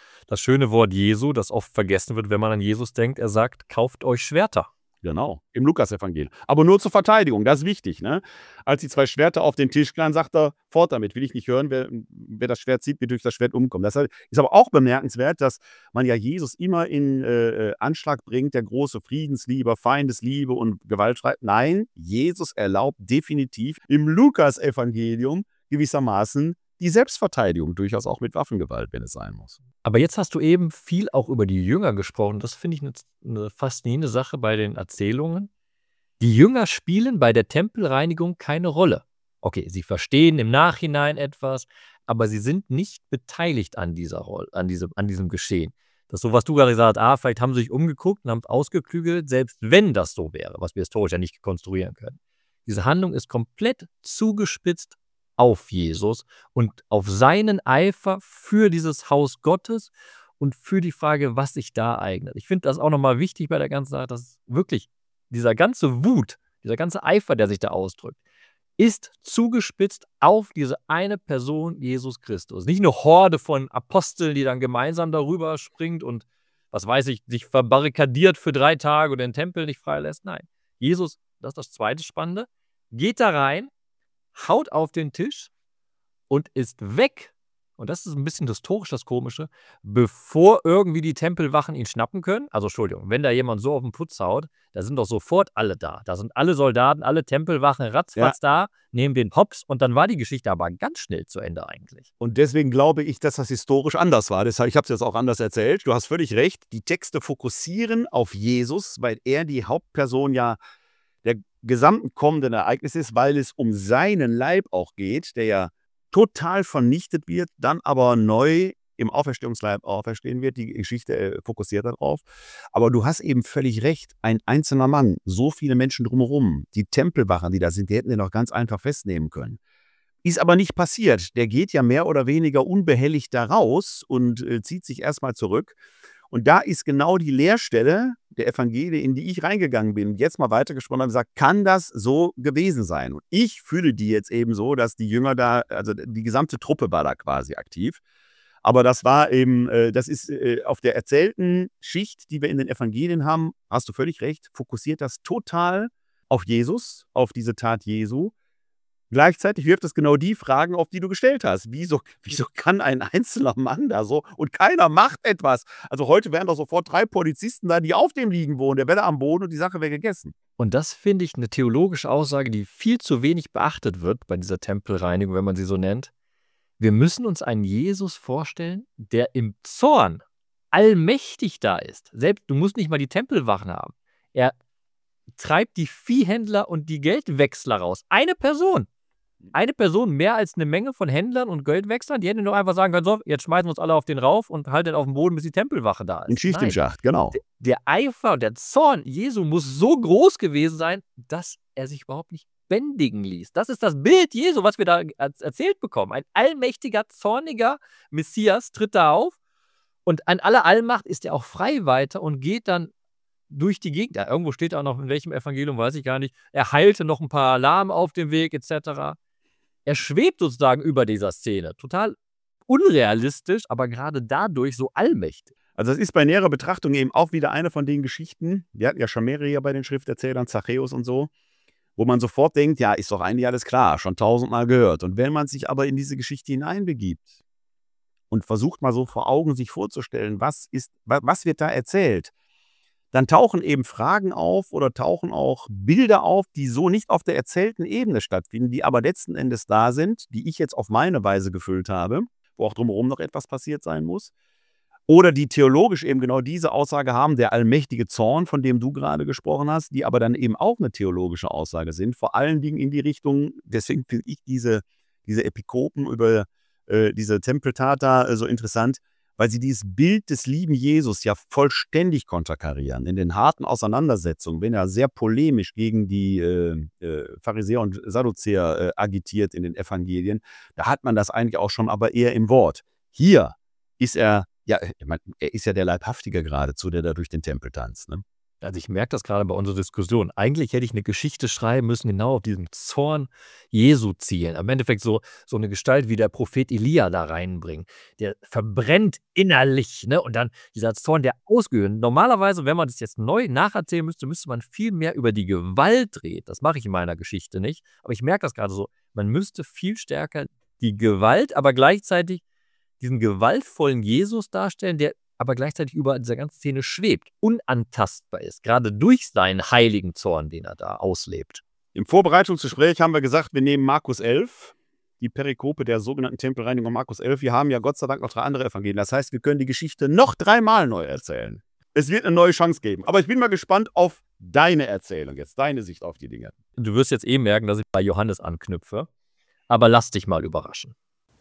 Wort Jesu, das oft vergessen wird, wenn man an Jesus denkt. Er sagt, kauft euch Schwerter. Genau, im Lukas-Evangelium. Aber nur zur Verteidigung, das ist wichtig. Ne? Als die 2 Schwerter auf den Tisch klagen, sagt er, fort damit, will ich nicht hören, wer das Schwert zieht, wird durch das Schwert umkommen. Das ist aber auch bemerkenswert, dass man ja Jesus immer in Anschlag bringt, der große Friedenslieber, Feindesliebe und Gewaltstreit. Nein, Jesus erlaubt definitiv im Lukas-Evangelium gewissermaßen die Selbstverteidigung, durchaus auch mit Waffengewalt, wenn es sein muss. Aber jetzt hast du eben viel auch über die Jünger gesprochen. Das finde ich eine faszinierende Sache bei den Erzählungen. Die Jünger spielen bei der Tempelreinigung keine Rolle. Okay, sie verstehen im Nachhinein etwas, aber sie sind nicht beteiligt an dieser Rolle, an diesem Geschehen. Das ist so, was du gerade gesagt hast, vielleicht haben sie sich umgeguckt und haben es ausgeklügelt, selbst wenn das so wäre, was wir historisch ja nicht konstruieren können. Diese Handlung ist komplett zugespitzt auf Jesus und auf seinen Eifer für dieses Haus Gottes und für die Frage, was sich da eignet. Ich finde das auch nochmal wichtig bei der ganzen Sache, dass wirklich dieser ganze Wut, dieser ganze Eifer, der sich da ausdrückt, ist zugespitzt auf diese eine Person, Jesus Christus. Nicht eine Horde von Aposteln, die dann gemeinsam darüber springt und, was weiß ich, sich verbarrikadiert für 3 Tage oder den Tempel nicht freilässt. Nein, Jesus, das ist das zweite Spannende, geht da rein, haut auf den Tisch und ist weg und das ist ein bisschen historisch das Komische, bevor irgendwie die Tempelwachen ihn schnappen können, also Entschuldigung, wenn da jemand so auf den Putz haut, da sind doch sofort alle da. Da sind alle Soldaten, alle Tempelwachen ratzfatz da, nehmen den Hops und dann war die Geschichte aber ganz schnell zu Ende eigentlich. Und deswegen glaube ich, dass das historisch anders war. Deshalb, ich habe es jetzt auch anders erzählt. Du hast völlig recht. Die Texte fokussieren auf Jesus, weil er die Hauptperson ja der gesamten kommenden Ereignisse ist, weil es um seinen Leib auch geht, der ja total vernichtet wird, dann aber neu im Auferstehungsleib auferstehen wird. Die Geschichte fokussiert darauf. Aber du hast eben völlig recht. Ein einzelner Mann, so viele Menschen drumherum, die Tempelwachen, die da sind, die hätten den doch ganz einfach festnehmen können. Ist aber nicht passiert. Der geht ja mehr oder weniger unbehelligt da raus und zieht sich erstmal zurück. Und da ist genau die Leerstelle der Evangelien, in die ich reingegangen bin und jetzt mal weitergesprochen habe, gesagt, kann das so gewesen sein? Und ich fühle die jetzt eben so, dass die Jünger da, also die gesamte Truppe war da quasi aktiv. Aber das war eben, das ist auf der erzählten Schicht, die wir in den Evangelien haben, hast du völlig recht, fokussiert das total auf Jesus, auf diese Tat Jesu. Gleichzeitig wirft es genau die Fragen auf, die du gestellt hast. Wieso kann ein einzelner Mann da so und keiner macht etwas? Also heute wären doch sofort 3 Polizisten da, die auf dem liegen wohnen, der wäre am Boden und die Sache wäre gegessen. Und das finde ich eine theologische Aussage, die viel zu wenig beachtet wird bei dieser Tempelreinigung, wenn man sie so nennt. Wir müssen uns einen Jesus vorstellen, der im Zorn allmächtig da ist. Selbst, du musst nicht mal die Tempelwachen haben. Er treibt die Viehhändler und die Geldwechsler raus. Eine Person, mehr als eine Menge von Händlern und Geldwechslern, die hätten doch einfach sagen können, so, jetzt schmeißen wir uns alle auf den rauf und halten auf dem Boden, bis die Tempelwache da ist. Ein Schicht im Schacht, genau. Der Eifer und der Zorn Jesu muss so groß gewesen sein, dass er sich überhaupt nicht bändigen ließ. Das ist das Bild Jesu, was wir da erzählt bekommen. Ein allmächtiger, zorniger Messias tritt da auf und an aller Allmacht ist er auch frei weiter und geht dann durch die Gegend. Ja, irgendwo steht auch noch, in welchem Evangelium, weiß ich gar nicht. Er heilte noch ein paar Lahmen auf dem Weg, etc. Er schwebt sozusagen über dieser Szene. Total unrealistisch, aber gerade dadurch so allmächtig. Also das ist bei näherer Betrachtung eben auch wieder eine von den Geschichten, wir hatten ja schon mehrere hier bei den Schrifterzählern, Zachäus und so, wo man sofort denkt, ja, ist doch eigentlich alles klar, schon 1000-mal gehört. Und wenn man sich aber in diese Geschichte hineinbegibt und versucht mal so vor Augen sich vorzustellen, was wird da erzählt, dann tauchen eben Fragen auf oder tauchen auch Bilder auf, die so nicht auf der erzählten Ebene stattfinden, die aber letzten Endes da sind, die ich jetzt auf meine Weise gefüllt habe, wo auch drumherum noch etwas passiert sein muss. Oder die theologisch eben genau diese Aussage haben, der allmächtige Zorn, von dem du gerade gesprochen hast, die aber dann eben auch eine theologische Aussage sind, vor allen Dingen in die Richtung, deswegen finde ich diese Epikopen über diese Tempeltat da so interessant, weil sie dieses Bild des lieben Jesus ja vollständig konterkarieren. In den harten Auseinandersetzungen, wenn er sehr polemisch gegen die Pharisäer und Sadduzäer agitiert in den Evangelien, da hat man das eigentlich auch schon, aber eher im Wort. Hier ist er, ja, ich meine, er ist ja der Leibhaftige geradezu, der da durch den Tempel tanzt, ne? Also ich merke das gerade bei unserer Diskussion. Eigentlich hätte ich eine Geschichte schreiben müssen, genau auf diesen Zorn Jesu zielen. Im Endeffekt so eine Gestalt wie der Prophet Elia da reinbringen. Der verbrennt innerlich, ne? Und dann dieser Zorn, der ausgehört. Normalerweise, wenn man das jetzt neu nacherzählen müsste man viel mehr über die Gewalt reden. Das mache ich in meiner Geschichte nicht. Aber ich merke das gerade so. Man müsste viel stärker die Gewalt, aber gleichzeitig diesen gewaltvollen Jesus darstellen, der aber gleichzeitig über dieser ganzen Szene schwebt, unantastbar ist, gerade durch seinen heiligen Zorn, den er da auslebt. Im Vorbereitungsgespräch haben wir gesagt, wir nehmen Markus 11, die Perikope der sogenannten Tempelreinigung Markus 11. Wir haben ja Gott sei Dank noch 3 andere Evangelien. Das heißt, wir können die Geschichte noch 3-mal neu erzählen. Es wird eine neue Chance geben. Aber ich bin mal gespannt auf deine Erzählung jetzt, deine Sicht auf die Dinge. Du wirst jetzt merken, dass ich bei Johannes anknüpfe. Aber lass dich mal überraschen.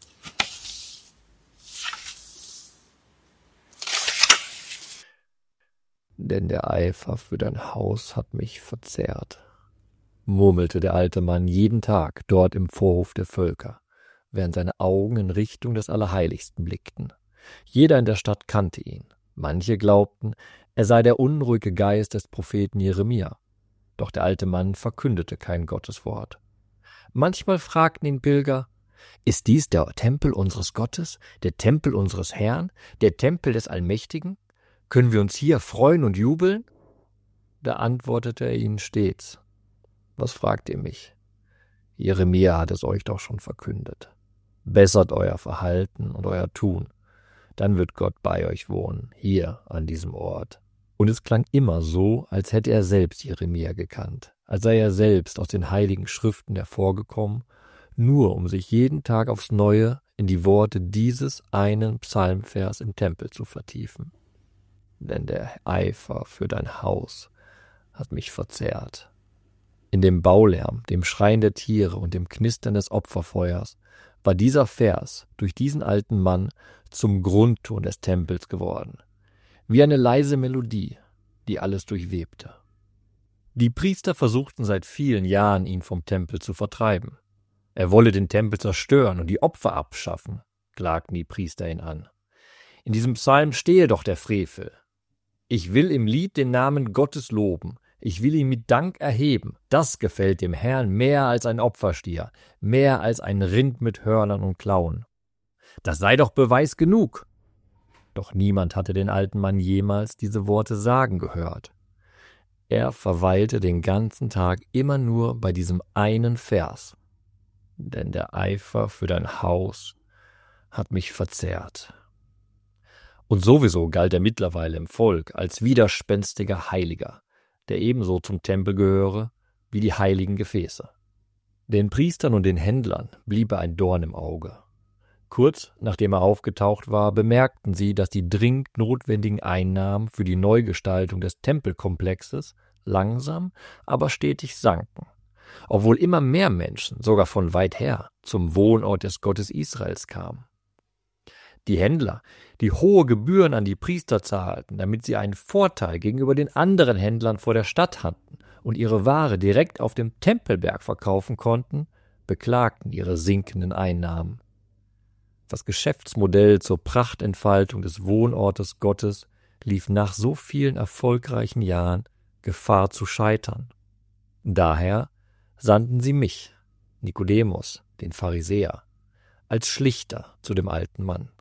Denn der Eifer für dein Haus hat mich verzehrt, murmelte der alte Mann jeden Tag dort im Vorhof der Völker, während seine Augen in Richtung des Allerheiligsten blickten. Jeder in der Stadt kannte ihn. Manche glaubten, er sei der unruhige Geist des Propheten Jeremia. Doch der alte Mann verkündete kein Gotteswort. Manchmal fragten ihn Pilger, ist dies der Tempel unseres Gottes, der Tempel unseres Herrn, der Tempel des Allmächtigen? Können wir uns hier freuen und jubeln? Da antwortete er ihnen stets, was fragt ihr mich? Jeremia hat es euch doch schon verkündet. Bessert euer Verhalten und euer Tun. Dann wird Gott bei euch wohnen, hier an diesem Ort. Und es klang immer so, als hätte er selbst Jeremia gekannt, als sei er selbst aus den heiligen Schriften hervorgekommen, nur um sich jeden Tag aufs Neue in die Worte dieses einen Psalmvers im Tempel zu vertiefen. Denn der Eifer für dein Haus hat mich verzehrt. In dem Baulärm, dem Schreien der Tiere und dem Knistern des Opferfeuers war dieser Vers durch diesen alten Mann zum Grundton des Tempels geworden, wie eine leise Melodie, die alles durchwebte. Die Priester versuchten seit vielen Jahren, ihn vom Tempel zu vertreiben. Er wolle den Tempel zerstören und die Opfer abschaffen, klagten die Priester ihn an. In diesem Psalm stehe doch der Frevel. Ich will im Lied den Namen Gottes loben, ich will ihn mit Dank erheben. Das gefällt dem Herrn mehr als ein Opferstier, mehr als ein Rind mit Hörnern und Klauen. Das sei doch Beweis genug. Doch niemand hatte den alten Mann jemals diese Worte sagen gehört. Er verweilte den ganzen Tag immer nur bei diesem einen Vers. Denn der Eifer für dein Haus hat mich verzehrt. Und sowieso galt er mittlerweile im Volk als widerspenstiger Heiliger, der ebenso zum Tempel gehöre wie die heiligen Gefäße. Den Priestern und den Händlern blieb er ein Dorn im Auge. Kurz nachdem er aufgetaucht war, bemerkten sie, dass die dringend notwendigen Einnahmen für die Neugestaltung des Tempelkomplexes langsam, aber stetig sanken, obwohl immer mehr Menschen, sogar von weit her, zum Wohnort des Gottes Israels kamen. Die Händler, die hohe Gebühren an die Priester zahlten, damit sie einen Vorteil gegenüber den anderen Händlern vor der Stadt hatten und ihre Ware direkt auf dem Tempelberg verkaufen konnten, beklagten ihre sinkenden Einnahmen. Das Geschäftsmodell zur Prachtentfaltung des Wohnortes Gottes lief nach so vielen erfolgreichen Jahren Gefahr zu scheitern. Daher sandten sie mich, Nikodemus, den Pharisäer, als Schlichter zu dem alten Mann.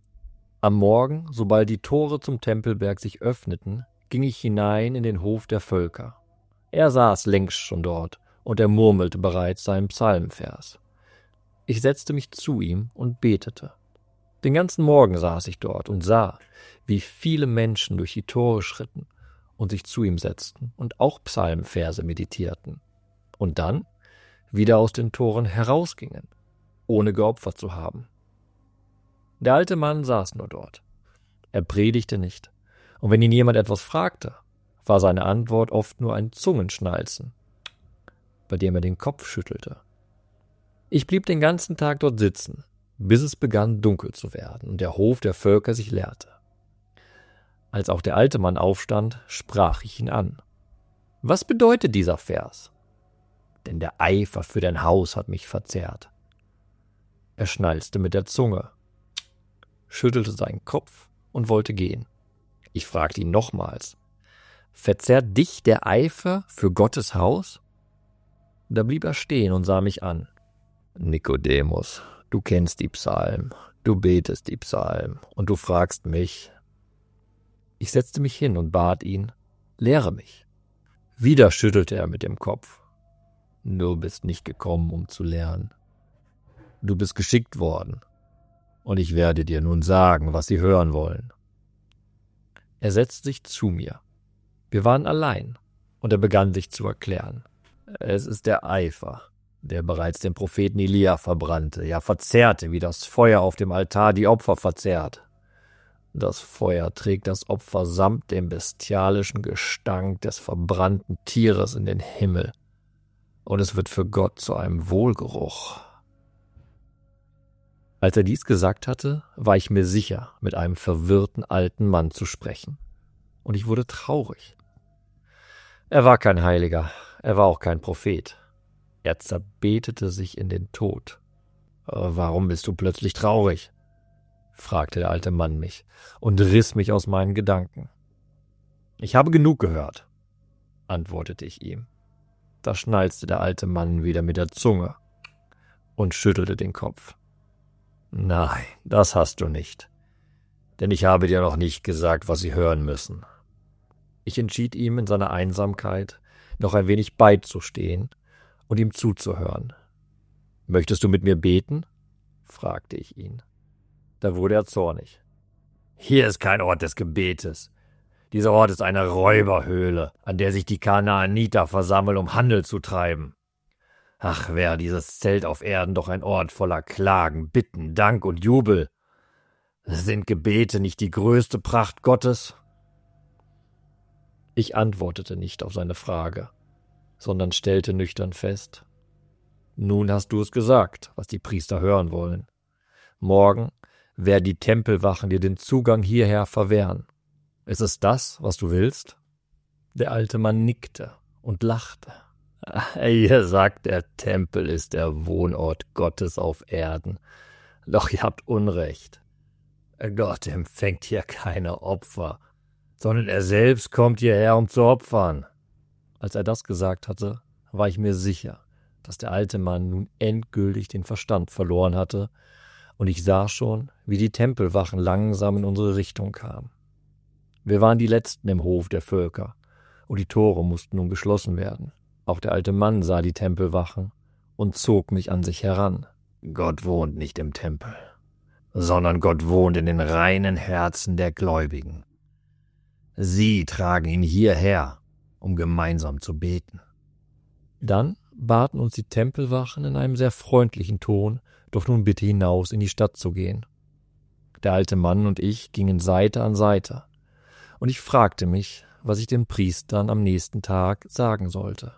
Am Morgen, sobald die Tore zum Tempelberg sich öffneten, ging ich hinein in den Hof der Völker. Er saß längst schon dort, und er murmelte bereits seinen Psalmvers. Ich setzte mich zu ihm und betete. Den ganzen Morgen saß ich dort und sah, wie viele Menschen durch die Tore schritten und sich zu ihm setzten und auch Psalmverse meditierten. Und dann wieder aus den Toren herausgingen, ohne geopfert zu haben. Der alte Mann saß nur dort. Er predigte nicht, und wenn ihn jemand etwas fragte, war seine Antwort oft nur ein Zungenschnalzen, bei dem er den Kopf schüttelte. Ich blieb den ganzen Tag dort sitzen, bis es begann dunkel zu werden und der Hof der Völker sich leerte. Als auch der alte Mann aufstand, sprach ich ihn an. Was bedeutet dieser Vers? Denn der Eifer für dein Haus hat mich verzehrt. Er schnalzte mit der Zunge, schüttelte seinen Kopf und wollte gehen. Ich fragte ihn nochmals, verzehrt dich der Eifer für Gottes Haus? Da blieb er stehen und sah mich an. Nikodemus, du kennst die Psalmen, du betest die Psalmen und du fragst mich. Ich setzte mich hin und bat ihn, lehre mich. Wieder schüttelte er mit dem Kopf. Du bist nicht gekommen, um zu lernen. Du bist geschickt worden, und ich werde dir nun sagen, was sie hören wollen. Er setzte sich zu mir. Wir waren allein, und er begann sich zu erklären. Es ist der Eifer, der bereits den Propheten Elia verbrannte, ja verzehrte, wie das Feuer auf dem Altar die Opfer verzehrt. Das Feuer trägt das Opfer samt dem bestialischen Gestank des verbrannten Tieres in den Himmel, und es wird für Gott zu einem Wohlgeruch. Als er dies gesagt hatte, war ich mir sicher, mit einem verwirrten alten Mann zu sprechen, und ich wurde traurig. Er war kein Heiliger, er war auch kein Prophet. Er zerbetete sich in den Tod. »Warum bist du plötzlich traurig?« fragte der alte Mann mich und riss mich aus meinen Gedanken. »Ich habe genug gehört«, antwortete ich ihm. Da schnalzte der alte Mann wieder mit der Zunge und schüttelte den Kopf. »Nein, das hast du nicht, denn ich habe dir noch nicht gesagt, was sie hören müssen.« Ich entschied ihm in seiner Einsamkeit noch ein wenig beizustehen und ihm zuzuhören. »Möchtest du mit mir beten?« fragte ich ihn. Da wurde er zornig. »Hier ist kein Ort des Gebetes. Dieser Ort ist eine Räuberhöhle, an der sich die Kanaaniter versammeln, um Handel zu treiben. Ach, wäre dieses Zelt auf Erden doch ein Ort voller Klagen, Bitten, Dank und Jubel. Sind Gebete nicht die größte Pracht Gottes?« Ich antwortete nicht auf seine Frage, sondern stellte nüchtern fest: »Nun hast du es gesagt, was die Priester hören wollen. Morgen werden die Tempelwachen dir den Zugang hierher verwehren. Ist es das, was du willst?« Der alte Mann nickte und lachte. »Ihr sagt, der Tempel ist der Wohnort Gottes auf Erden. Doch ihr habt Unrecht. Gott empfängt hier keine Opfer, sondern er selbst kommt hierher, um zu opfern.« Als er das gesagt hatte, war ich mir sicher, dass der alte Mann nun endgültig den Verstand verloren hatte, und ich sah schon, wie die Tempelwachen langsam in unsere Richtung kamen. Wir waren die Letzten im Hof der Völker, und die Tore mussten nun geschlossen werden. Auch der alte Mann sah die Tempelwachen und zog mich an sich heran. »Gott wohnt nicht im Tempel, sondern Gott wohnt in den reinen Herzen der Gläubigen. Sie tragen ihn hierher, um gemeinsam zu beten.« Dann baten uns die Tempelwachen in einem sehr freundlichen Ton, doch nun bitte hinaus in die Stadt zu gehen. Der alte Mann und ich gingen Seite an Seite, und ich fragte mich, was ich den Priestern am nächsten Tag sagen sollte.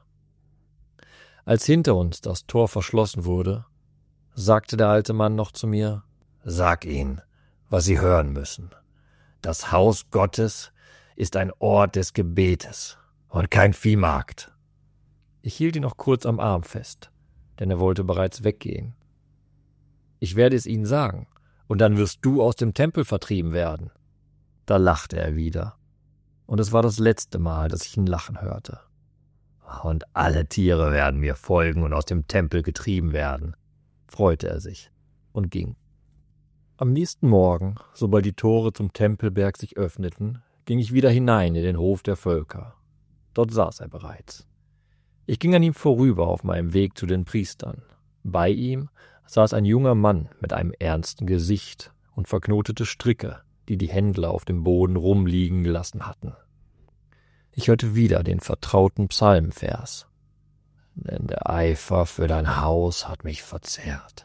Als hinter uns das Tor verschlossen wurde, sagte der alte Mann noch zu mir: »Sag ihnen, was sie hören müssen. Das Haus Gottes ist ein Ort des Gebetes und kein Viehmarkt.« Ich hielt ihn noch kurz am Arm fest, denn er wollte bereits weggehen. »Ich werde es ihnen sagen, und dann wirst du aus dem Tempel vertrieben werden.« Da lachte er wieder, und es war das letzte Mal, dass ich ihn lachen hörte. »Und alle Tiere werden mir folgen und aus dem Tempel getrieben werden«, freute er sich und ging. Am nächsten Morgen, sobald die Tore zum Tempelberg sich öffneten, ging ich wieder hinein in den Hof der Völker. Dort saß er bereits. Ich ging an ihm vorüber auf meinem Weg zu den Priestern. Bei ihm saß ein junger Mann mit einem ernsten Gesicht und verknotete Stricke, die die Händler auf dem Boden rumliegen gelassen hatten. Ich hörte wieder den vertrauten Psalmvers: »Denn der Eifer für dein Haus hat mich verzehrt.«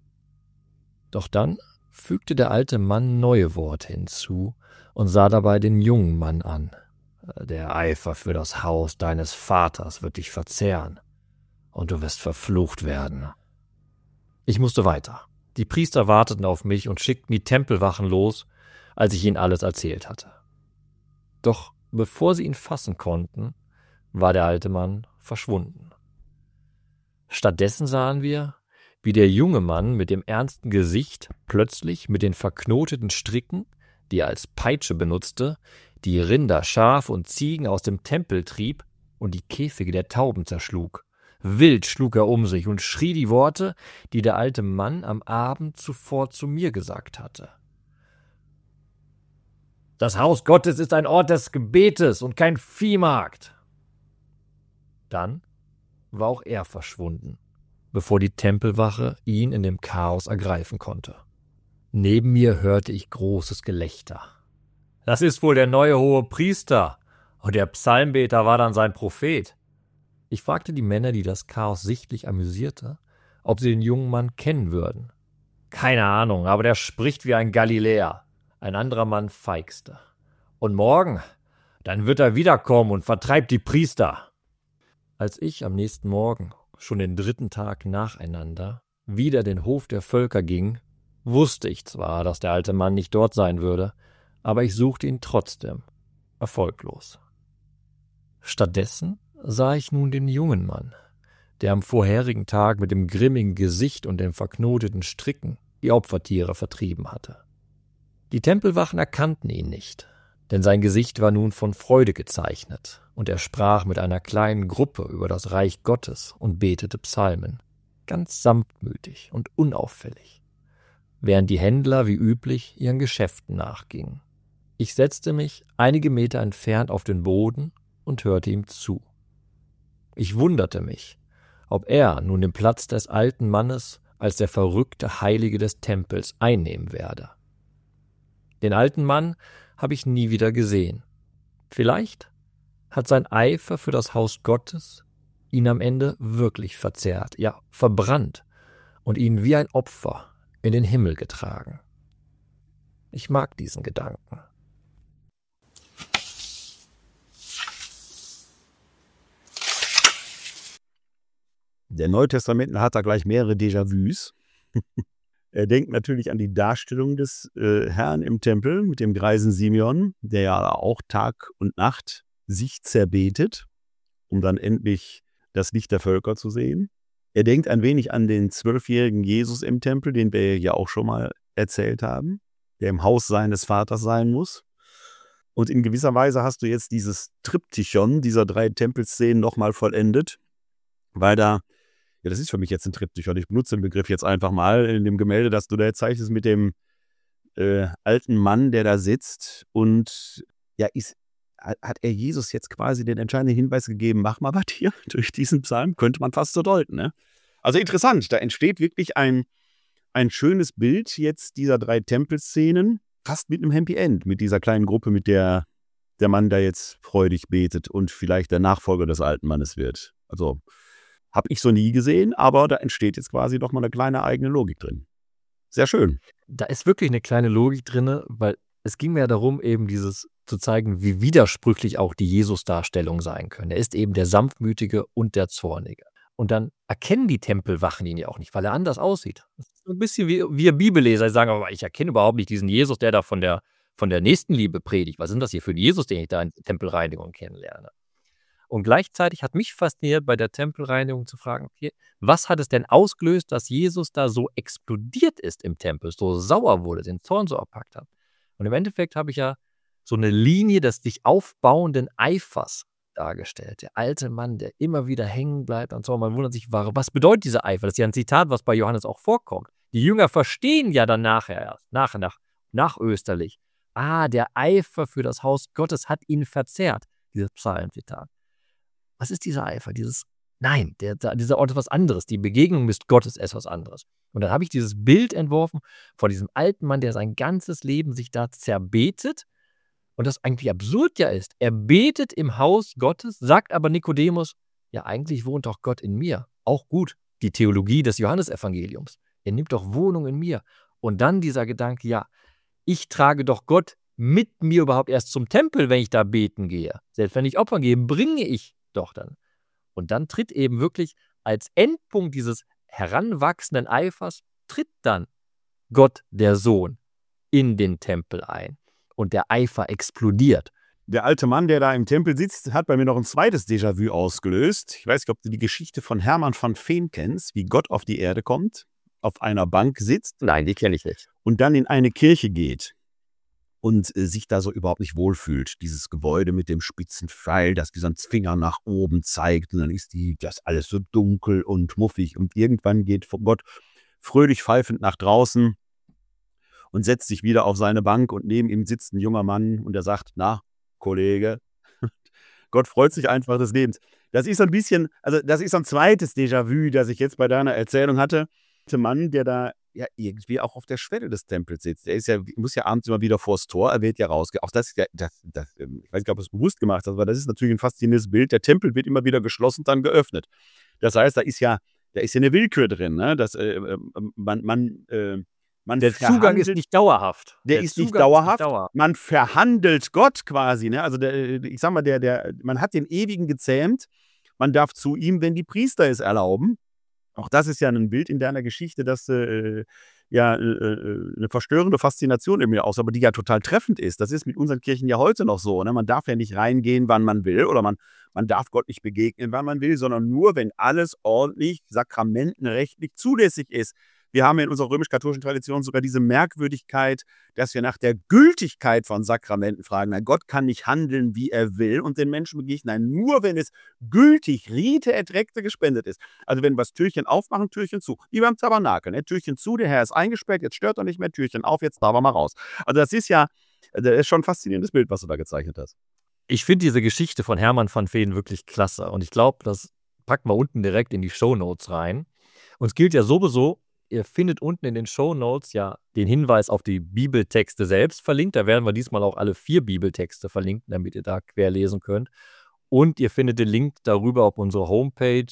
Doch dann fügte der alte Mann neue Worte hinzu und sah dabei den jungen Mann an. »Der Eifer für das Haus deines Vaters wird dich verzehren, und du wirst verflucht werden.« Ich musste weiter. Die Priester warteten auf mich und schickten die Tempelwachen los, als ich ihnen alles erzählt hatte. Doch bevor sie ihn fassen konnten, war der alte Mann verschwunden. Stattdessen sahen wir, wie der junge Mann mit dem ernsten Gesicht plötzlich mit den verknoteten Stricken, die er als Peitsche benutzte, die Rinder, Schafe und Ziegen aus dem Tempel trieb und die Käfige der Tauben zerschlug. Wild schlug er um sich und schrie die Worte, die der alte Mann am Abend zuvor zu mir gesagt hatte. »Das Haus Gottes ist ein Ort des Gebetes und kein Viehmarkt.« Dann war auch er verschwunden, bevor die Tempelwache ihn in dem Chaos ergreifen konnte. Neben mir hörte ich großes Gelächter. »Das ist wohl der neue Hohepriester, und der Psalmbeter war dann sein Prophet.« Ich fragte die Männer, die das Chaos sichtlich amüsierte, ob sie den jungen Mann kennen würden. »Keine Ahnung, aber der spricht wie ein Galiläer.« Ein anderer Mann feixte. »Und morgen, dann wird er wiederkommen und vertreibt die Priester.« Als ich am nächsten Morgen, schon den 3. Tag nacheinander, wieder den Hof der Völker ging, wusste ich zwar, dass der alte Mann nicht dort sein würde, aber ich suchte ihn trotzdem, erfolglos. Stattdessen sah ich nun den jungen Mann, der am vorherigen Tag mit dem grimmigen Gesicht und den verknoteten Stricken die Opfertiere vertrieben hatte. Die Tempelwachen erkannten ihn nicht, denn sein Gesicht war nun von Freude gezeichnet, und er sprach mit einer kleinen Gruppe über das Reich Gottes und betete Psalmen, ganz sanftmütig und unauffällig, während die Händler wie üblich ihren Geschäften nachgingen. Ich setzte mich einige Meter entfernt auf den Boden und hörte ihm zu. Ich wunderte mich, ob er nun den Platz des alten Mannes als der verrückte Heilige des Tempels einnehmen werde. Den alten Mann habe ich nie wieder gesehen. Vielleicht hat sein Eifer für das Haus Gottes ihn am Ende wirklich verzehrt, ja verbrannt und ihn wie ein Opfer in den Himmel getragen. Ich mag diesen Gedanken. Der Neutestamentler hat da gleich mehrere Déjà-vus. Er denkt natürlich an die Darstellung des Herrn im Tempel mit dem greisen Simeon, der ja auch Tag und Nacht sich zerbetet, um dann endlich das Licht der Völker zu sehen. Er denkt ein wenig an den 12-jährigen Jesus im Tempel, den wir ja auch schon mal erzählt haben, der im Haus seines Vaters sein muss. Und in gewisser Weise hast du jetzt dieses Triptychon dieser 3 Tempelszenen nochmal vollendet, weil da, ja, das ist für mich jetzt ein Triptychon, ich benutze den Begriff jetzt einfach mal in dem Gemälde, das du da jetzt zeichnest mit dem alten Mann, der da sitzt und ja, hat er Jesus jetzt quasi den entscheidenden Hinweis gegeben, mach mal was hier, durch diesen Psalm, könnte man fast so deuten, ne? Also interessant, da entsteht wirklich ein schönes Bild jetzt dieser 3 Tempelszenen, fast mit einem Happy End, mit dieser kleinen Gruppe, mit der der Mann da jetzt freudig betet und vielleicht der Nachfolger des alten Mannes wird. Also habe ich so nie gesehen, aber da entsteht jetzt quasi doch mal eine kleine eigene Logik drin. Sehr schön. Da ist wirklich eine kleine Logik drin, weil es ging mir ja darum, eben dieses zu zeigen, wie widersprüchlich auch die Jesus-Darstellung sein können. Er ist eben der Sanftmütige und der Zornige. Und dann erkennen die Tempelwachen ihn ja auch nicht, weil er anders aussieht. Das ist so ein bisschen wie wir Bibelleser, die sagen, aber ich erkenne überhaupt nicht diesen Jesus, der da von der Nächstenliebe predigt. Was ist denn das hier für ein Jesus, den ich da in der Tempelreinigung kennenlerne? Und gleichzeitig hat mich fasziniert, bei der Tempelreinigung zu fragen, okay, was hat es denn ausgelöst, dass Jesus da so explodiert ist im Tempel, so sauer wurde, den Zorn so erpackt hat? Und im Endeffekt habe ich ja so eine Linie des sich aufbauenden Eifers dargestellt. Der alte Mann, der immer wieder hängen bleibt und so. Man wundert sich, was bedeutet dieser Eifer? Das ist ja ein Zitat, was bei Johannes auch vorkommt. Die Jünger verstehen ja dann nachher erst, nachösterlich. Der Eifer für das Haus Gottes hat ihn verzehrt, dieses Psalmzitat. Was ist dieser Eifer? Dieser Ort ist was anderes. Die Begegnung mit Gott ist etwas anderes. Und dann habe ich dieses Bild entworfen von diesem alten Mann, der sein ganzes Leben sich da zerbetet. Und das eigentlich absurd ja ist. Er betet im Haus Gottes, sagt aber Nikodemus, ja, eigentlich wohnt doch Gott in mir. Auch gut, die Theologie des Johannesevangeliums. Er nimmt doch Wohnung in mir. Und dann dieser Gedanke, ja, ich trage doch Gott mit mir überhaupt erst zum Tempel, wenn ich da beten gehe. Selbst wenn ich Opfer gebe, bringe ich doch dann. Und dann tritt eben wirklich als Endpunkt dieses heranwachsenden Eifers, tritt dann Gott, der Sohn, in den Tempel ein. Und der Eifer explodiert. Der alte Mann, der da im Tempel sitzt, hat bei mir noch ein zweites Déjà-vu ausgelöst. Ich weiß nicht, ob du die Geschichte von Hermann van Veen kennst, wie Gott auf die Erde kommt, auf einer Bank sitzt. Nein, die kenne ich nicht. Und dann in eine Kirche geht und sich da so überhaupt nicht wohlfühlt. Dieses Gebäude mit dem spitzen Pfeil, das diesen Finger nach oben zeigt. Und dann ist das alles so dunkel und muffig. Und irgendwann geht Gott fröhlich pfeifend nach draußen und setzt sich wieder auf seine Bank. Und neben ihm sitzt ein junger Mann und der sagt, na, Kollege, Gott freut sich einfach des Lebens. Das ist so ein bisschen, also das ist so ein zweites Déjà-vu, das ich jetzt bei deiner Erzählung hatte. Der Mann, der da ja irgendwie auch auf der Schwelle des Tempels sitzt. Der muss ja abends immer wieder vors Tor, er wird ja rausgehen. Auch das ist ja, ich weiß nicht, ob du es bewusst gemacht hast, aber das ist natürlich ein faszinierendes Bild. Der Tempel wird immer wieder geschlossen, dann geöffnet. Das heißt, da ist ja eine Willkür drin, ne? Der Zugang ist nicht dauerhaft. Der ist nicht dauerhaft. Man verhandelt Gott quasi, ne? Also ich sag mal, man hat den Ewigen gezähmt. Man darf zu ihm, wenn die Priester es erlauben. Auch das ist ja ein Bild in deiner Geschichte, das eine verstörende Faszination in mir aus, aber die ja total treffend ist. Das ist mit unseren Kirchen ja heute noch so. Ne? Man darf ja nicht reingehen, wann man will, oder man darf Gott nicht begegnen, wann man will, sondern nur, wenn alles ordentlich, sakramentenrechtlich zulässig ist. Wir haben in unserer römisch-katholischen Tradition sogar diese Merkwürdigkeit, dass wir nach der Gültigkeit von Sakramenten fragen. Na, Gott kann nicht handeln, wie er will und den Menschen begegnen. Nein, nur wenn es gültig, Rite erträgte gespendet ist. Also wenn wir das Türchen aufmachen, Türchen zu. Wie beim Tabernakel. Ne? Türchen zu, der Herr ist eingesperrt, jetzt stört er nicht mehr, Türchen auf, jetzt darf er mal raus. Also das ist schon ein faszinierendes Bild, was du da gezeichnet hast. Ich finde diese Geschichte von Hermann van Veen wirklich klasse. Und ich glaube, das packen wir unten direkt in die Shownotes rein. Und es gilt ja sowieso, ihr findet unten in den Shownotes ja den Hinweis auf die Bibeltexte selbst verlinkt. Da werden wir diesmal auch alle 4 Bibeltexte verlinken, damit ihr da quer lesen könnt. Und ihr findet den Link darüber auf unserer Homepage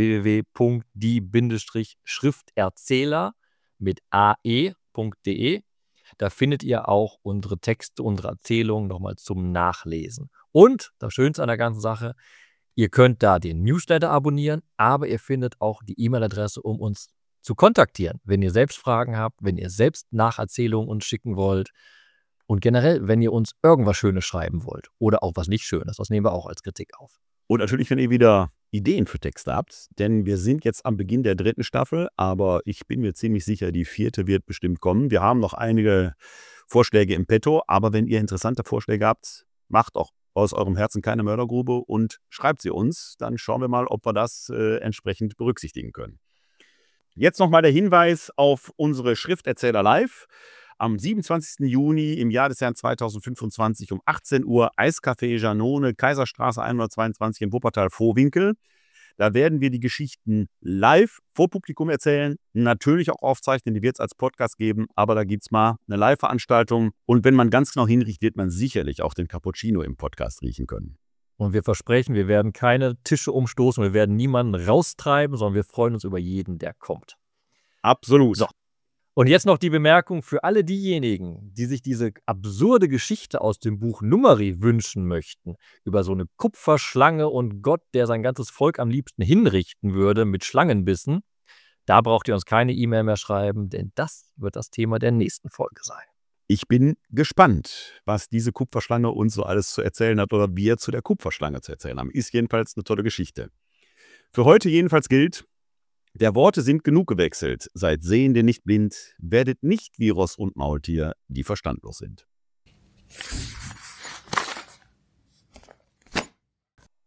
www.die-schrifterzähler mit ae.de. Da findet ihr auch unsere Texte, unsere Erzählungen nochmal zum Nachlesen. Und das Schönste an der ganzen Sache, ihr könnt da den Newsletter abonnieren, aber ihr findet auch die E-Mail-Adresse, um uns zu kontaktieren, wenn ihr selbst Fragen habt, wenn ihr selbst Nacherzählungen uns schicken wollt und generell, wenn ihr uns irgendwas Schönes schreiben wollt oder auch was nicht Schönes. Das nehmen wir auch als Kritik auf. Und natürlich, wenn ihr wieder Ideen für Texte habt, denn wir sind jetzt am Beginn der 3. Staffel, aber ich bin mir ziemlich sicher, die 4. wird bestimmt kommen. Wir haben noch einige Vorschläge im Petto, aber wenn ihr interessante Vorschläge habt, macht auch aus eurem Herzen keine Mördergrube und schreibt sie uns. Dann schauen wir mal, ob wir das entsprechend berücksichtigen können. Jetzt nochmal der Hinweis auf unsere Schrifterzähler live. Am 27. Juni im Jahr des Herrn 2025 um 18 Uhr Eiscafé Janone, Kaiserstraße 122 in Wuppertal-Vohwinkel. Da werden wir die Geschichten live vor Publikum erzählen, natürlich auch aufzeichnen, die wird es als Podcast geben, aber da gibt es mal eine Live-Veranstaltung. Und wenn man ganz genau hinriecht, wird man sicherlich auch den Cappuccino im Podcast riechen können. Und wir versprechen, wir werden keine Tische umstoßen, wir werden niemanden raustreiben, sondern wir freuen uns über jeden, der kommt. Absolut. So. Und jetzt noch die Bemerkung für alle diejenigen, die sich diese absurde Geschichte aus dem Buch Numeri wünschen möchten, über so eine Kupferschlange und Gott, der sein ganzes Volk am liebsten hinrichten würde mit Schlangenbissen. Da braucht ihr uns keine E-Mail mehr schreiben, denn das wird das Thema der nächsten Folge sein. Ich bin gespannt, was diese Kupferschlange uns so alles zu erzählen hat oder wir zu der Kupferschlange zu erzählen haben. Ist jedenfalls eine tolle Geschichte. Für heute jedenfalls gilt: Der Worte sind genug gewechselt. Seid Sehende nicht blind, werdet nicht wie Ross und Maultier, die verstandlos sind.